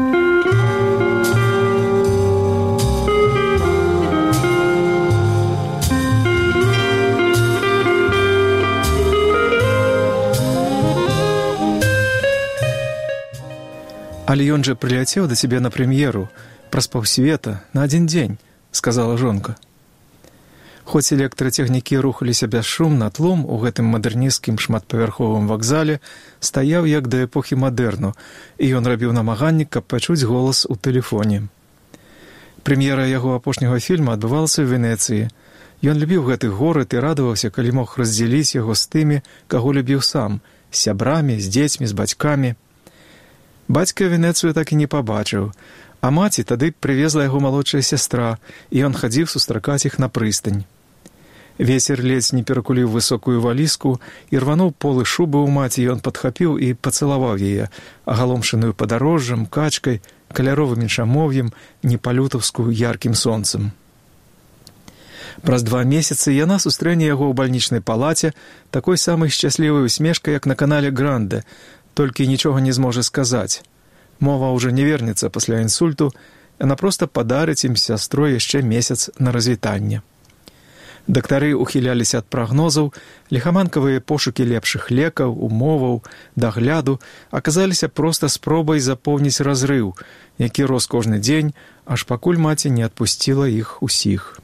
«Але ён жа прыляцеў да цябе на прэм'еру, праз паўсвета, на адзін дзень», — сказала жонка. Хоць электрацягнікі рухаліся бясшумна, тлум у гэтым мадэрнісцкім шматпавярховым вакзале стаяў як да эпохі мадэрну, і ён рабіў намаганне, каб пачуць голас у тэлефоне. Прэм'ера яго апошняга фільма адбывалася ў Венецыі. Ён любіў гэты горад і радаваўся, калі мог раздзяліць яго з тымі, каго любіў сам, з сябрамі, з дзецьмі, з бацькамі. Бацька Венецыю так і не пабачыў, а маці тады прывезла яго малодшая сястра, і ён хадзіў сустракаць іх на прыстань. Вецер ледзь не перакуліў высокую валізку і рвануў полы шубы ў маці, і ён падхапіў і пацалаваў яе, агаломшаную падарожжам, качкай, каляровым іншамоўем, непалютаўскую яркім сонцам. Праз два месяцы яна сустрэне яго ў бальнічнай палаце такой самай шчаслівай усмешкай, як на канале «Гранде», толькі нічога не зможа сказаць. Мова ўжо не вернецца пасля інсульту, яна проста падарыць ім сястрой яшчэ месяц на развітанне. Дактары ухіляліся ад прагнозаў, ліхаманкавыя пошукі лепшых лекаў, умоваў, дагляду аказаліся проста спробай запоўніць разрыў, які рос кожны дзень, аж пакуль маці не адпусціла іх усіх.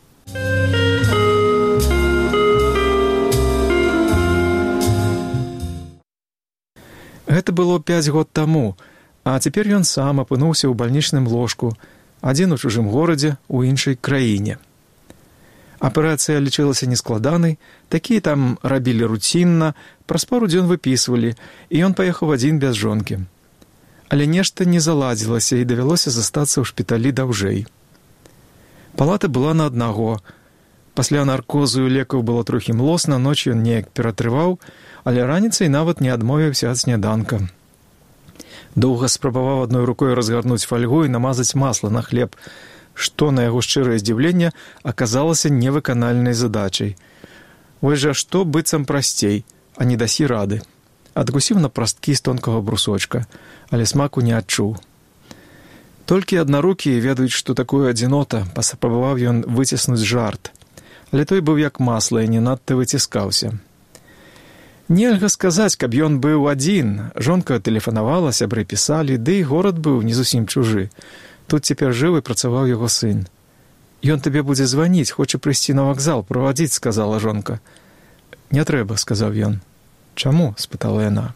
Гэта было пяць год таму, а цяпер ён сам апынуўся ў бальнічным ложку, адзін у чужым горадзе, у іншай краіне. Аперацыя лічылася нескладанай, такія там рабілі руцінна, праз пару дзён выпісвалі, і ён паехаў адзін без жонкі. Але нешта не заладзілася, і давялося застацца ў шпіталі даўжэй. Палата была на аднаго. Пасля наркозу і лекаў было трохі млосна, ноч ён неяк ператрываў, але раніцай нават не адмовіўся ад сняданка. Доўга спрабаваў адной рукой разгарнуць фальгу і намазаць масла на хлеб, што, на яго шчырае здзіўленне, аказалася невыканальнай задачай. Вось жа што быццам прасцей, а не дасі рады. Адкусіў на прасткі з тонкага брусочка, але смаку не адчуў. Толькі аднарукія ведаюць, што такое адзінота, паспрабаваў ён выціснуць жарт, але той быў як масла і не надта выціскаўся. Нельга сказаць, каб ён быў адзін. Жонка тэлефанавала, сябры пісалі, ды і горад быў не зусім чужы. Тут цяпер жыў і працаваў яго сын. «Ён табе будзе званіць, хоча прыйсці на вакзал, правадзіць», — сказала жонка. «Не трэба», — сказаў ён. «Чаму?» — спытала яна.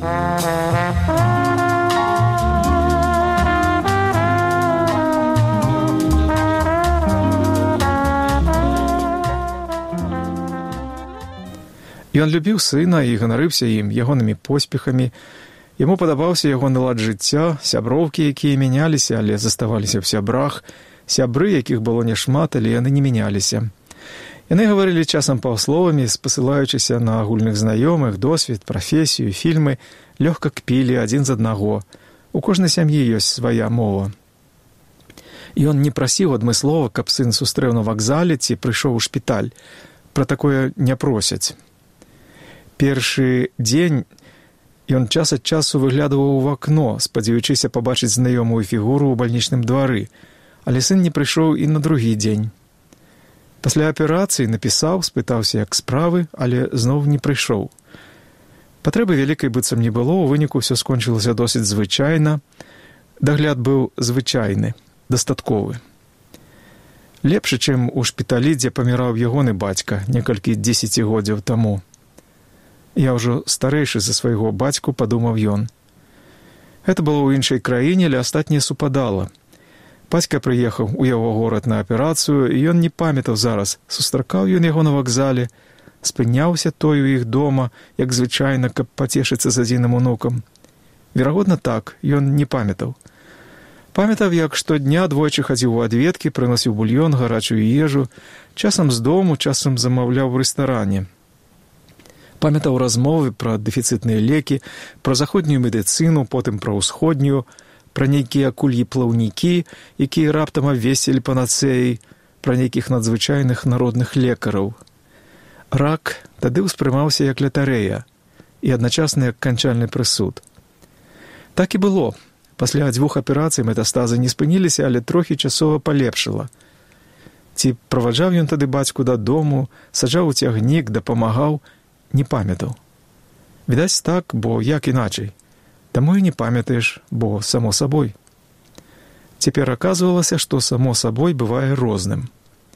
Ён любіў сына і ганарыўся ім, ягонымі поспехамі. Яму падабаўся ягоны лад жыцця, сяброўкі, якія мяняліся, але заставаліся ў сябрах, сябры, якіх было няшмат, але яны не мяняліся. Яны гаварылі часам паўсловамі, спасылаючыся на агульных знаёмых, досвед, прафесію, фільмы, лёгка кпілі адзін з аднаго. У кожнай сям'і ёсць свая мова. Ён не прасіў адмыслова, каб сын сустрэў на вакзале ці прыйшоў у шпіталь. Пра такое не просяць. Першы дзень ён час ад часу выглядываў у акно, спадзяючыся пабачыць знаёмую фігуру ў бальнічным двары, але сын не прыйшоў і на другі дзень. Пасля аперацыі напісаў, спытаўся, як справы, але зноў не прыйшоў. Патрэбы вялікай быццам не было, у выніку ўсё скончылася досыць звычайна. Дагляд быў звычайны, дастатковы. Лепшы, чым у шпіталі, дзе паміраў ягоны бацька некалькі дзесяцігоддзяў таму. «Я ўжо старэйшы за свайго бацьку», — падумаў ён. Гэта было ў іншай краіне, але астатняе супадала. Бацька прыехаў у яго горад на аперацыю, і ён не памятаў зараз, сустракаў ён яго на вакзале, спыняўся той у іх дома, як звычайна, каб пацешыцца з адзіным унукам. Верагодна так, ён не памятаў. Памятаў, як штодня двойчы хадзіў у адведкі, прыносіў бульён, гарачую ежу, часам з дому, часам замаўляў у рэстаране. Памятаў размовы пра дэфіцытныя лекі, пра заходнюю медыцыну, потым пра ўсходнюю, пра нейкія акульі-плаўнікі, якія раптам абвесцілі панацэяй, пра нейкіх надзвычайных народных лекараў. Рак тады ўспрымаўся як лятарэя і адначасна як канчальны прысуд. Так і было. Пасля дзвюх аперацый метастазы не спыніліся, але трохі часова палепшыла. Ці праваджаў ён тады бацьку дадому, саджаў у цягнік, дапамагаў, не памятаў. Відаць так, бо як іначай. Таму і не памятаеш, бо само сабой. Цяпер аказвалася, што само сабой бывае розным.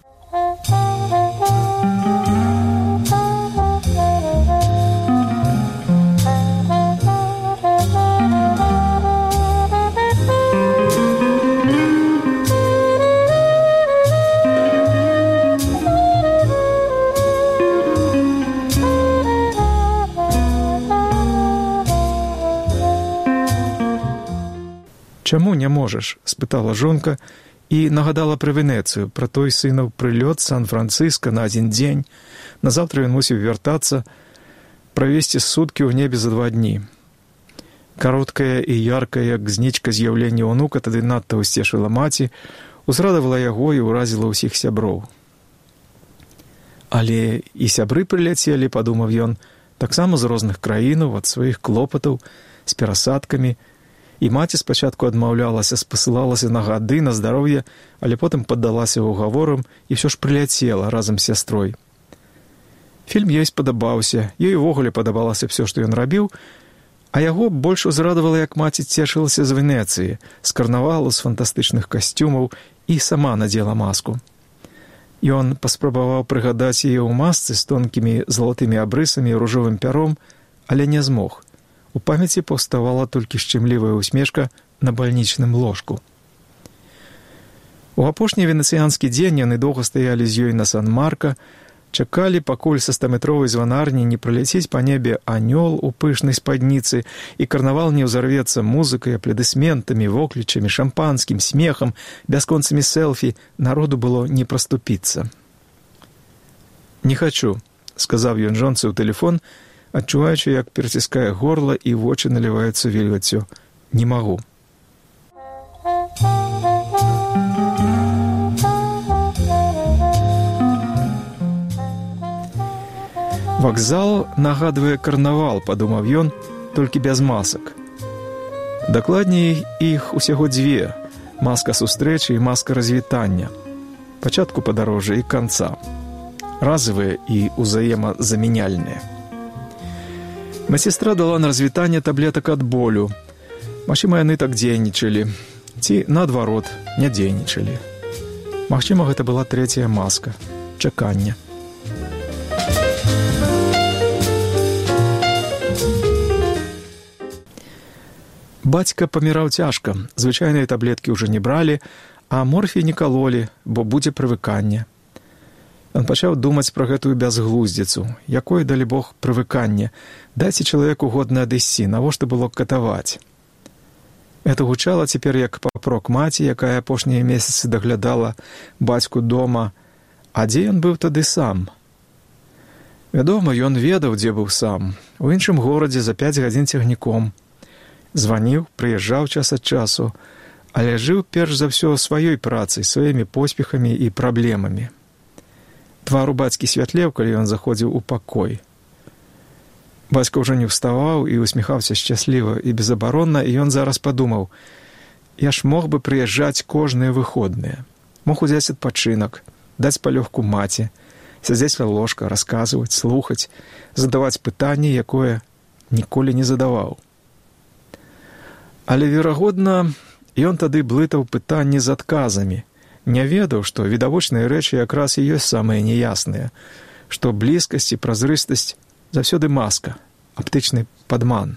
«Чаму не можаш?» – спытала жонка і нагадала пра Венецыю, пра той сынаў прылёт з Сан-Францыска на адзін дзень. Назаўтра ён мусіў вяртацца, правесці суткі ў небе за два дні. Кароткая і яркая, як знічка з'яўлення ўнука, тады надта ўсцешыла маці, узрадавала яго і ўразіла ўсіх сяброў. Але і сябры прыляцелі, падумаў ён, таксама з розных краінаў, ад сваіх клопатаў, з перасадкамі. І маці спачатку адмаўлялася, спасылалася на гады, на здароўе, але потым паддалася ўгаворам і ўсё ж прыляцела разам з сястрой. Фільм ёй спадабаўся, ёй увогуле падабалася ўсё, што ён рабіў, а яго больш узрадавала, як маці цешылася з Венецыі, з карнавалу, з фантастычных касцюмаў, і сама надзела маску. Ён паспрабаваў прыгадаць яе ў масцы з тонкімі залатымі абрысамі і ружовым пяром, але не змог. У памяці паўставала толькі шчымлівая усмешка на бальнічным ложку. У апошні венецыянскі дзень яны доўга стаялі з ёй на Сан-Марка, чакалі, пакуль са стаметровай званарні не праляціць па небе анёл у пышнай спадніцы, і карнавал не ўзарвецца музыкай, аплодысментамі, воклічамі, шампанскім, смехам, бясконцамі селфі. Народу было не праступіцца. «Не хачу», — сказаў ён жонцы ў тэлефон, адчуваючы, як пераціскае горла і вочы наліваюцца вільгаццю. «Не магу». Вакзал нагадвае карнавал, падумаў ён, толькі без масак. Дакладней, іх усяго дзве: маска сустрэчы і маска развітання, пачатку падарожжа і канца, разавыя і ўзаемазамяняльныя. Медсестра дала на развітанне таблетак ад болю. Магчыма, яны так дзейнічалі, ці, наадварот, не дзейнічалі. Магчыма, гэта была трэцяя маска — чакання. Бацька паміраў цяжка, звычайныя таблеткі ўжо не бралі, а морфій не калолі, бо будзе прывыканне. Ён пачаў думаць пра гэтую бязглуздзіцу. Якое, далі Бог, прывыканне? Дайце чалавеку годна адысці, навошта было катаваць? Это гучала цяпер як папрок маці, якая апошнія месяцы даглядала бацьку дома. А дзе ён быў тады сам? Вядома, ён ведаў, дзе быў сам. У іншым горадзе за пяць гадзін цягніком. Званіў, прыязджаў час ад часу, але жыў перш за ўсё сваёй працай, сваімі поспехамі і праблемамі. Твар у бацькі святлеў, калі ён заходзіў у пакой. Бацька ўжо не ўставаў і усміхаўся шчасліва і безабаронна, і ён зараз падумаў: я ж мог бы прыязджаць кожныя выходныя. Мог узяць адпачынак, даць палёгку маці, сядзець ля ложка, расказваць, слухаць, задаваць пытанне, якое ніколі не задаваў. Але, верагодна, ён тады блытаў пытанні з адказамі, не ведаў, што відавочныя рэчы якраз і ёсць самыя няясныя, што блізкасць і празрыстасць заўсёды маска, аптычны падман.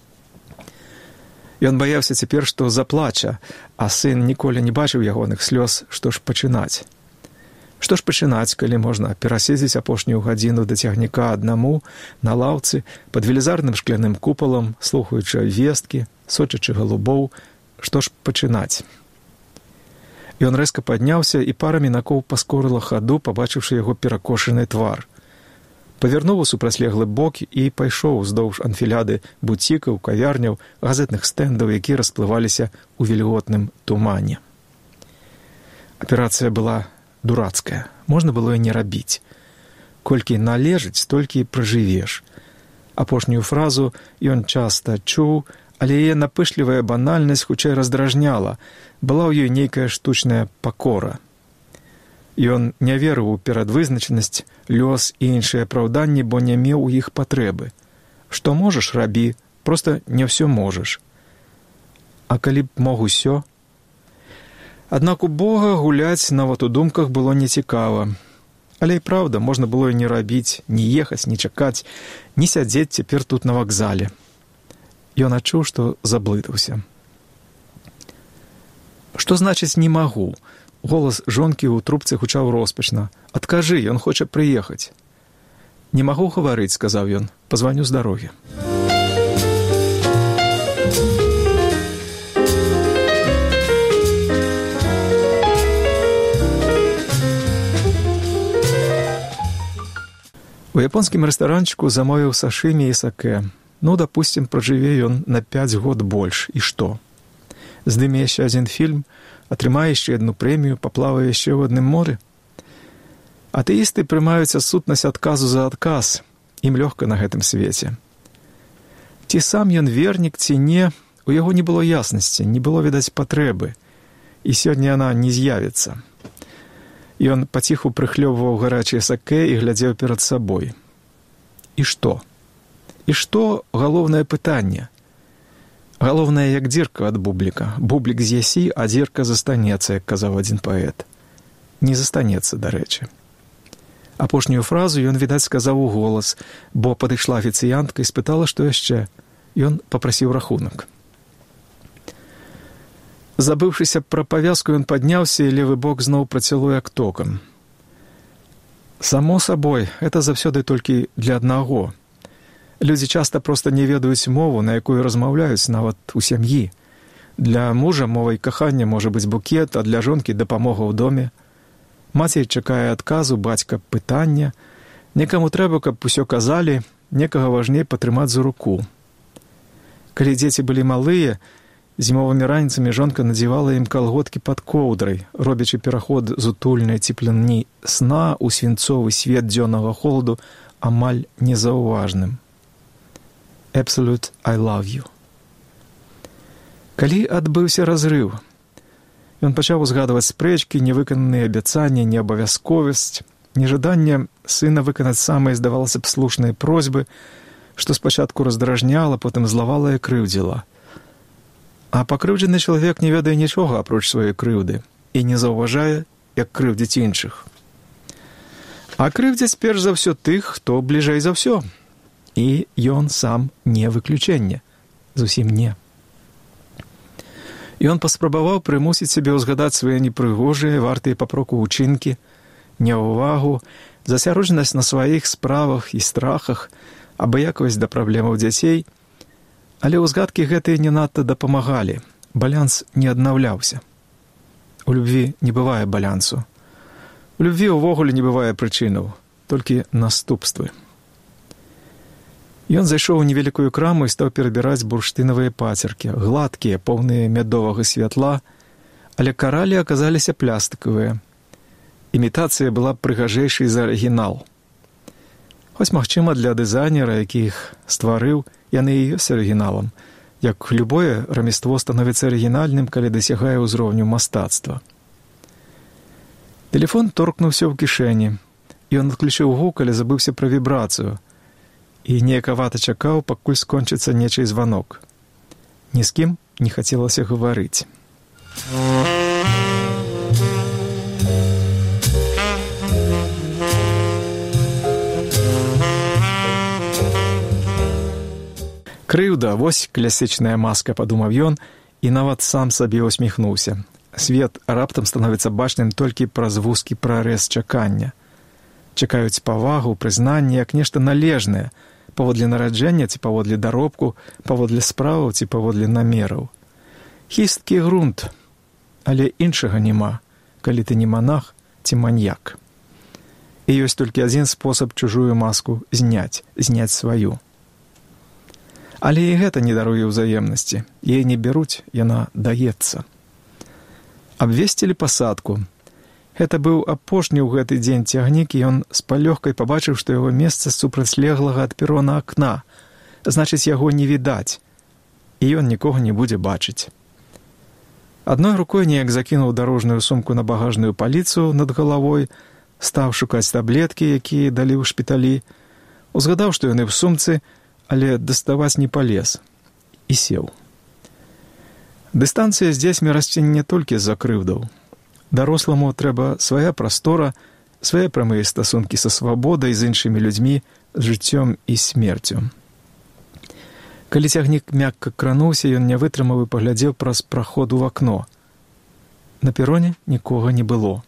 Ён баяўся цяпер, што заплача, а сын ніколі не бачыў ягоных слёз. Што ж пачынаць? Што ж пачынаць, калі можна пераседзець апошнюю гадзіну да цягніка аднаму, на лаўцы, пад велізарным шкляным купалам, слухаючы весткі, сочачы галубоў? Што ж пачынаць? Ён рэзка падняўся, і пара мінакоў паскорыла хаду, пабачыўшы яго перакошаны твар. Павярнуў у супрацьлеглы бок і пайшоў уздоўж анфіляды буцікаў, кавярняў, газетных стэндаў, якія расплываліся ў вільготным тумане. Аперацыя была дурацкая, можна было і не рабіць. Колькі належыць, столькі і пражывеш. Апошнюю фразу ён часта чуў, але яе напышлівая банальнасць хутчэй раздражняла, была ў ёй нейкая штучная пакора. Ён не верыў у перадвызначанасць, лёс і іншыя апраўданні, бо не меў у іх патрэбы. Што можаш, рабі, проста не ўсё можаш. А калі б мог усё? Аднак у Бога гуляць нават у думках было нецікава. Але і праўда, можна было і не рабіць, не ехаць, не чакаць, не сядзець цяпер тут на вакзале. Ён адчуў, што заблытаўся. Што значыць «не магу»? Голас жонкі ў трубцы гучаў роспачна. «Адкажы, ён хоча прыехаць». «Не магу гаварыць», — сказаў ён, — «пазваню з дарогі». У японскім рэстаранчыку замовіў сашымі і сакэ. Ну, дапусцім, пражыве ён на пяць год больш. І што? Здыме яшчэ адзін фільм, атрымае яшчэ адну прэмію, паплавае яшчэ ў адным моры? Атэісты прымаюць адсутнасць адказу за адказ. Ім лёгка на гэтым свеце. Ці сам ён вернік, ці не, у яго не было яснасці, не было, відаць, патрэбы. І сёння яна не з'явіцца. Ён паціху прыхлёбваў гарачыя сакэ і глядзеў перад сабой. І што? І што галоўнае пытанне? Галоўнае, як дзірка ад бубліка. Бублік з'ясі, а дзірка застанецца, як казаў адзін паэт. Не застанецца, дарэчы. Апошнюю фразу ён, відаць, сказаў у голас, бо падышла афіцыянтка і спытала, што яшчэ. Ён папрасіў рахунак. Забыўшыся пра павязку, ён падняўся, і левы бок зноў працяло як токам. Само сабой, гэта заўсёды толькі для аднаго. Людзі часта проста не ведаюць мову, на якую размаўляюць нават у сям'і. Для мужа мовай кахання можа быць букет, а для жонкі дапамога ў доме. Маці чакае адказу, бацька пытання. Некаму трэба, каб усё казалі, некага важней патрымаць за руку. Калі дзеці былі малыя, зімовымі раніцамі жонка надзявала ім калготкі пад коўдрай, робячы пераход з утульнай цеплыні сна ў свінцовы свет дзённага холаду амаль незаўважным. Absolute I love you. Калі адбыўся разрыв, ён пачаў узгадваць спрэчкі, невыкананыя абяцанні, неабавязковасць, нежаданне сына выканаць самыя, здавалася б, слушныя просьбы, што спачатку раздражняла, потым злавала і крыўдзіла. А пакрыўджаны чалавек не ведае нічога апроч сваёй крыўды і не заўважае, як крыўдзіць іншых. А крыўдзяць перш за ўсё тых, хто бліжэй за ўсё. І ён сам не выключэнне. Зусім не. Ён паспрабаваў прымусіць сябе ўзгадаць свае непрыгожыя, вартыя папроку ўчынкі, няўвагу, засяроджанасць на сваіх справах і страхах, абыякавасць да праблемаў дзяцей, але ўзгадкі гэтыя не надта дапамагалі, баланс не аднаўляўся. У любві не бывае балансу. У любві ўвогуле не бывае прычынаў, толькі наступствы. Ён зайшоў у невялікую краму і стаў перабіраць бурштынавыя пацеркі, гладкія, поўныя мядовага святла, але каралі аказаліся пластыкавыя. Імітацыя была прыгажэйшай за арыгінал. Хоць, магчыма, для дызайнера, які іх стварыў, яны і ёсць арыгіналам, як любое рамяство становіцца арыгінальным, калі дасягае ўзроўню мастацтва. Тэлефон торкнуўся ў кішэні. Ён адключыў гук, але забыўся пра вібрацыю. І неякавата чакаў, пакуль скончыцца нечый званок. Ні з кім не хацелася гаварыць. Крыўда, вось класічная маска, падумаў ён, і нават сам сабе усміхнуўся. Свет раптам становіцца бачным толькі праз вузкі прарэз чакання. Чакаюць павагу, прызнанне, як нешта належнае, паводле нараджэння ці паводле даробку, паводле справаў ці паводле намераў. Хісткі грунт, але іншага няма, калі ты не манах ці маньяк. І ёсць толькі адзін спосаб чужую маску зняць, зняць сваю. Але і гэта не даруе ўзаемнасці. Яе не бяруць, яна даецца. Абвесцілі пасадку. Гэта быў апошні ў гэты дзень цягнік, і ён з палёгкай пабачыў, што яго месца супрацьлеглага ад перона акна. Значыць, яго не відаць, і ён нікога не будзе бачыць. Адной рукой неяк закінуў дарожную сумку на багажную паліцу над галавой, стаў шукаць таблеткі, якія далі ў шпіталі, узгадаў, што яны ў сумцы, але даставаць не палез, і сеў. Дыстанцыя з дзецьмі расце не толькі з-за крыўдаў. Даросламу трэба свая прастора, свае прамыя стасункі са свабодай, з іншымі людзьмі, з жыццём і смерцю. Калі цягнік мякка крануўся, ён не вытрымаў і паглядзеў праз праход у акно. На пероне нікога не было.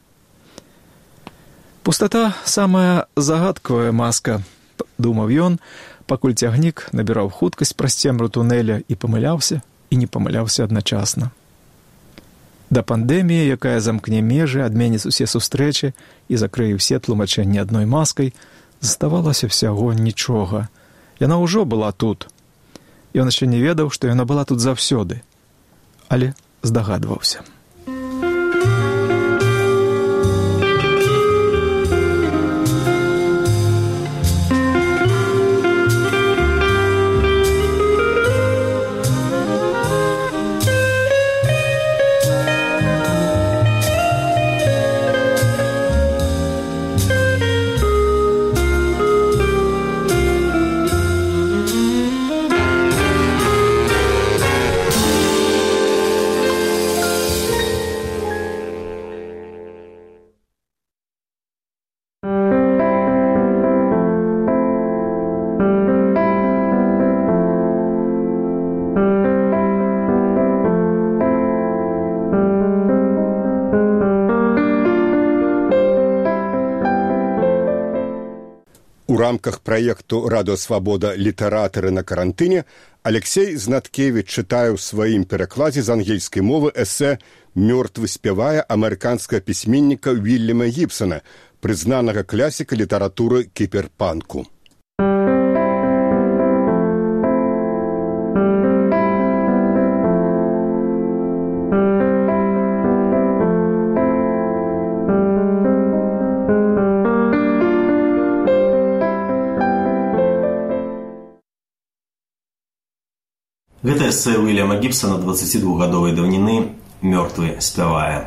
Пустата – самая загадкавая маска, думаў ён, пакуль цягнік набіраў хуткасць праз цемру тунэля і памыляўся, і не памыляўся адначасна. Да пандэміі, якая замкне межы, адменіць усе сустрэчы і закрые ўсе тлумачэнні адной маскай, заставалася ўсяго нічога. Яна ўжо была тут. Ён яшчэ не ведаў, што яна была тут заўсёды, але здагадваўся. У рамках праекту «Радыёсвабода. Літаратары на карантыне» Алексей Знаткевич чытае ў сваім перакладзе з ангельскай мовы эсэ «Мёртвы спявае» амерыканскага пісьменніка Вільяма Гібсона, прызнанага класіка літаратуры кіберпанку. Гэта эсэ Уильяма Гібсона дваццацідвухгадовай даўніны «Мёртвы спявае».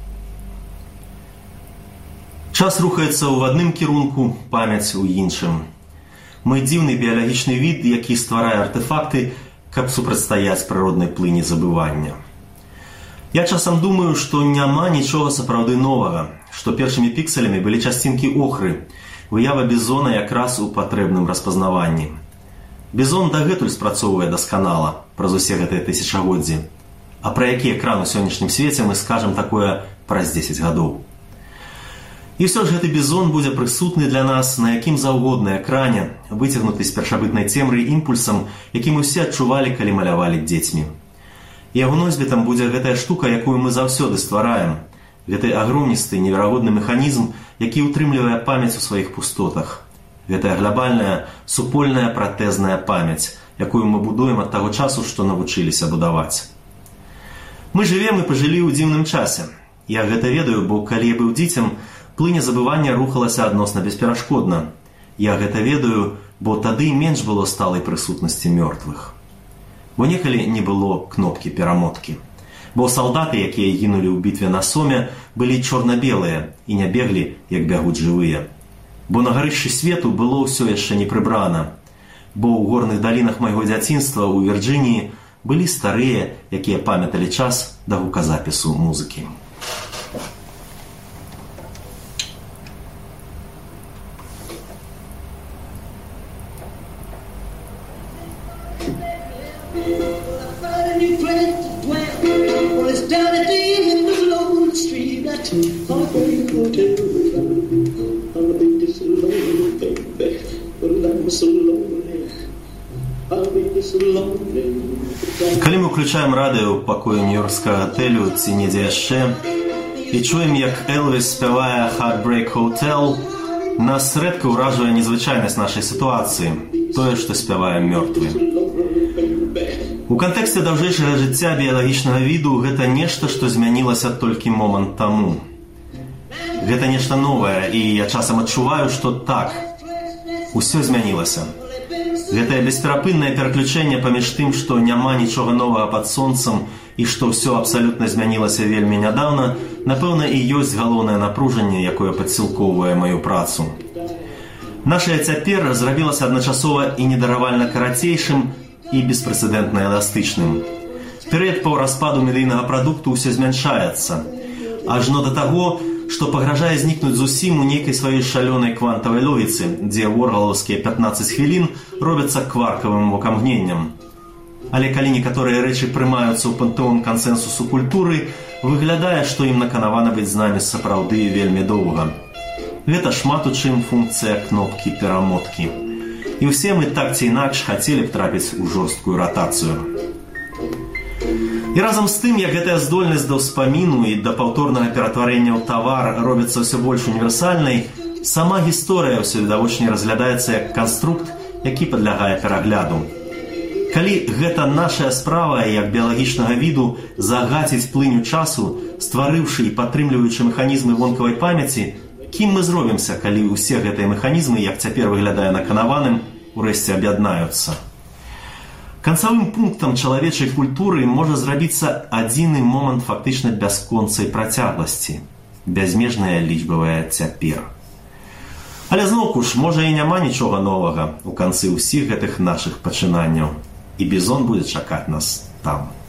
Час рухаецца ў адным кірунку, памяць у іншым. Мы дзіўны біялагічны від, які стварае артефакты, каб супрацьстаяць прыроднай плыні забывання. Я часам думаю, што няма нічога сапраўды новага, што першымі пікселямі былі часцінкі охры, выява бізона якраз у патрэбным распазнаванні. Бізон дагэтуль спрацоўвае дасканала праз усе гэтыя тысячагоддзі. А пра які экран у сённяшнім свеце мы скажам такое праз дзесяць гадоў. І ўсё ж гэты бізон будзе прысутны для нас на якім заўгодна экране, выцягнуты з першабытнай цемры імпульсам, які мы ўсе адчувалі, калі малявалі дзецьмі. Яго носьбітам будзе гэтая штука, якую мы заўсёды ствараем. Гэты агромністы, неверагодны механізм, які ўтрымлівае памяць у сваіх пустотах. Гэтая глобальная, супольная пратэзная памяць, якую мы будуем ад таго часу, што навучыліся будаваць. Мы жывем і пажылі ў дзіўным часе. Я гэта ведаю, бо калі я быў дзіцем, плыня забывання рухалася адносна бесперашкодна. Я гэта ведаю, бо тады менш было сталай прысутнасці мёртвых. Бо некалі не было кнопкі перамоткі. Бо салдаты, якія гінулі ў бітве на Соме, былі чорна-белыя і не беглі, як бягуць жывыя. Бо на гарышчы свету было ўсё яшчэ не прыбрана. Бо ў горных далінах майго дзяцінства ў Вірджыніі былі старыя, якія памяталі час да гуказапісу музыкі. Калі мы ўключаем радыё ў пакоі нью-йоркскага гатэлю ці недзе яшчэ і чуем, як Элвіс спявае «Heartbreak Hotel», нас рэдка ўражвае незвычайнасць нашай сітуацыі, тое, што спявае мёртвы. У кантэксце даўжэйшага жыцця біялагічнага віду гэта нешта, што змянілася толькі момант таму. Гэта нешта новае, і я часам адчуваю, што так, усё змянілася. Гэтае бесперапыннае пераключэнне паміж тым, што няма нічога новага пад сонцам і што ўсё абсалютна змянілася вельмі нядаўна, напэўна, і ёсць галоўнае напружанне, якое падсілкоўвае маю працу. Нашае цяпер зрабілася адначасова і недаравальна карацейшым і беспрэцэдэнтна эластычным. Перыяд паўраспаду медыйнага прадукту ўсё змяншаецца, ажно да таго, што пагражае знікнуць зусім у нейкай сваёй шалёнай квантавай логіцы, дзе воргалаўскія пятнаццаць хвілін робяцца кваркавым вокамгненнем. Але калі некаторыя рэчы прымаюцца ў пантэон кансэнсусу культуры, выглядае, што ім наканавана быць з намі сапраўды вельмі доўга. Гэта шмат у чым функцыя кнопкі перамоткі. І ўсе мы так ці інакш хацелі б трапіць у жорсткую ратацыю. І разам з тым, як гэтая здольнасць да ўспаміну і да паўторнага ператварэння ў тавар робіцца ўсё больш універсальнай, сама гісторыя ўсё відавочней разглядаецца як канструкт, які падлягае перагляду. Калі гэта нашая справа, як біялагічнага віду, загаціць плыню часу, стварыўшы і падтрымліваючы механізмы вонкавай памяці, кім мы зробімся, калі ўсе гэтыя механізмы, як цяпер выглядае наканаваным, урэшце аб'яднаюцца? Канцавым пунктам чалавечай культуры можа зрабіцца адзіны момант фактычна бясконцай працягласці – бязмежная лічбавая цяпер. Але зноўку ж, можа і няма нічога новага ў канцы ўсіх гэтых нашых пачынанняў, і бізон будзе чакаць нас там.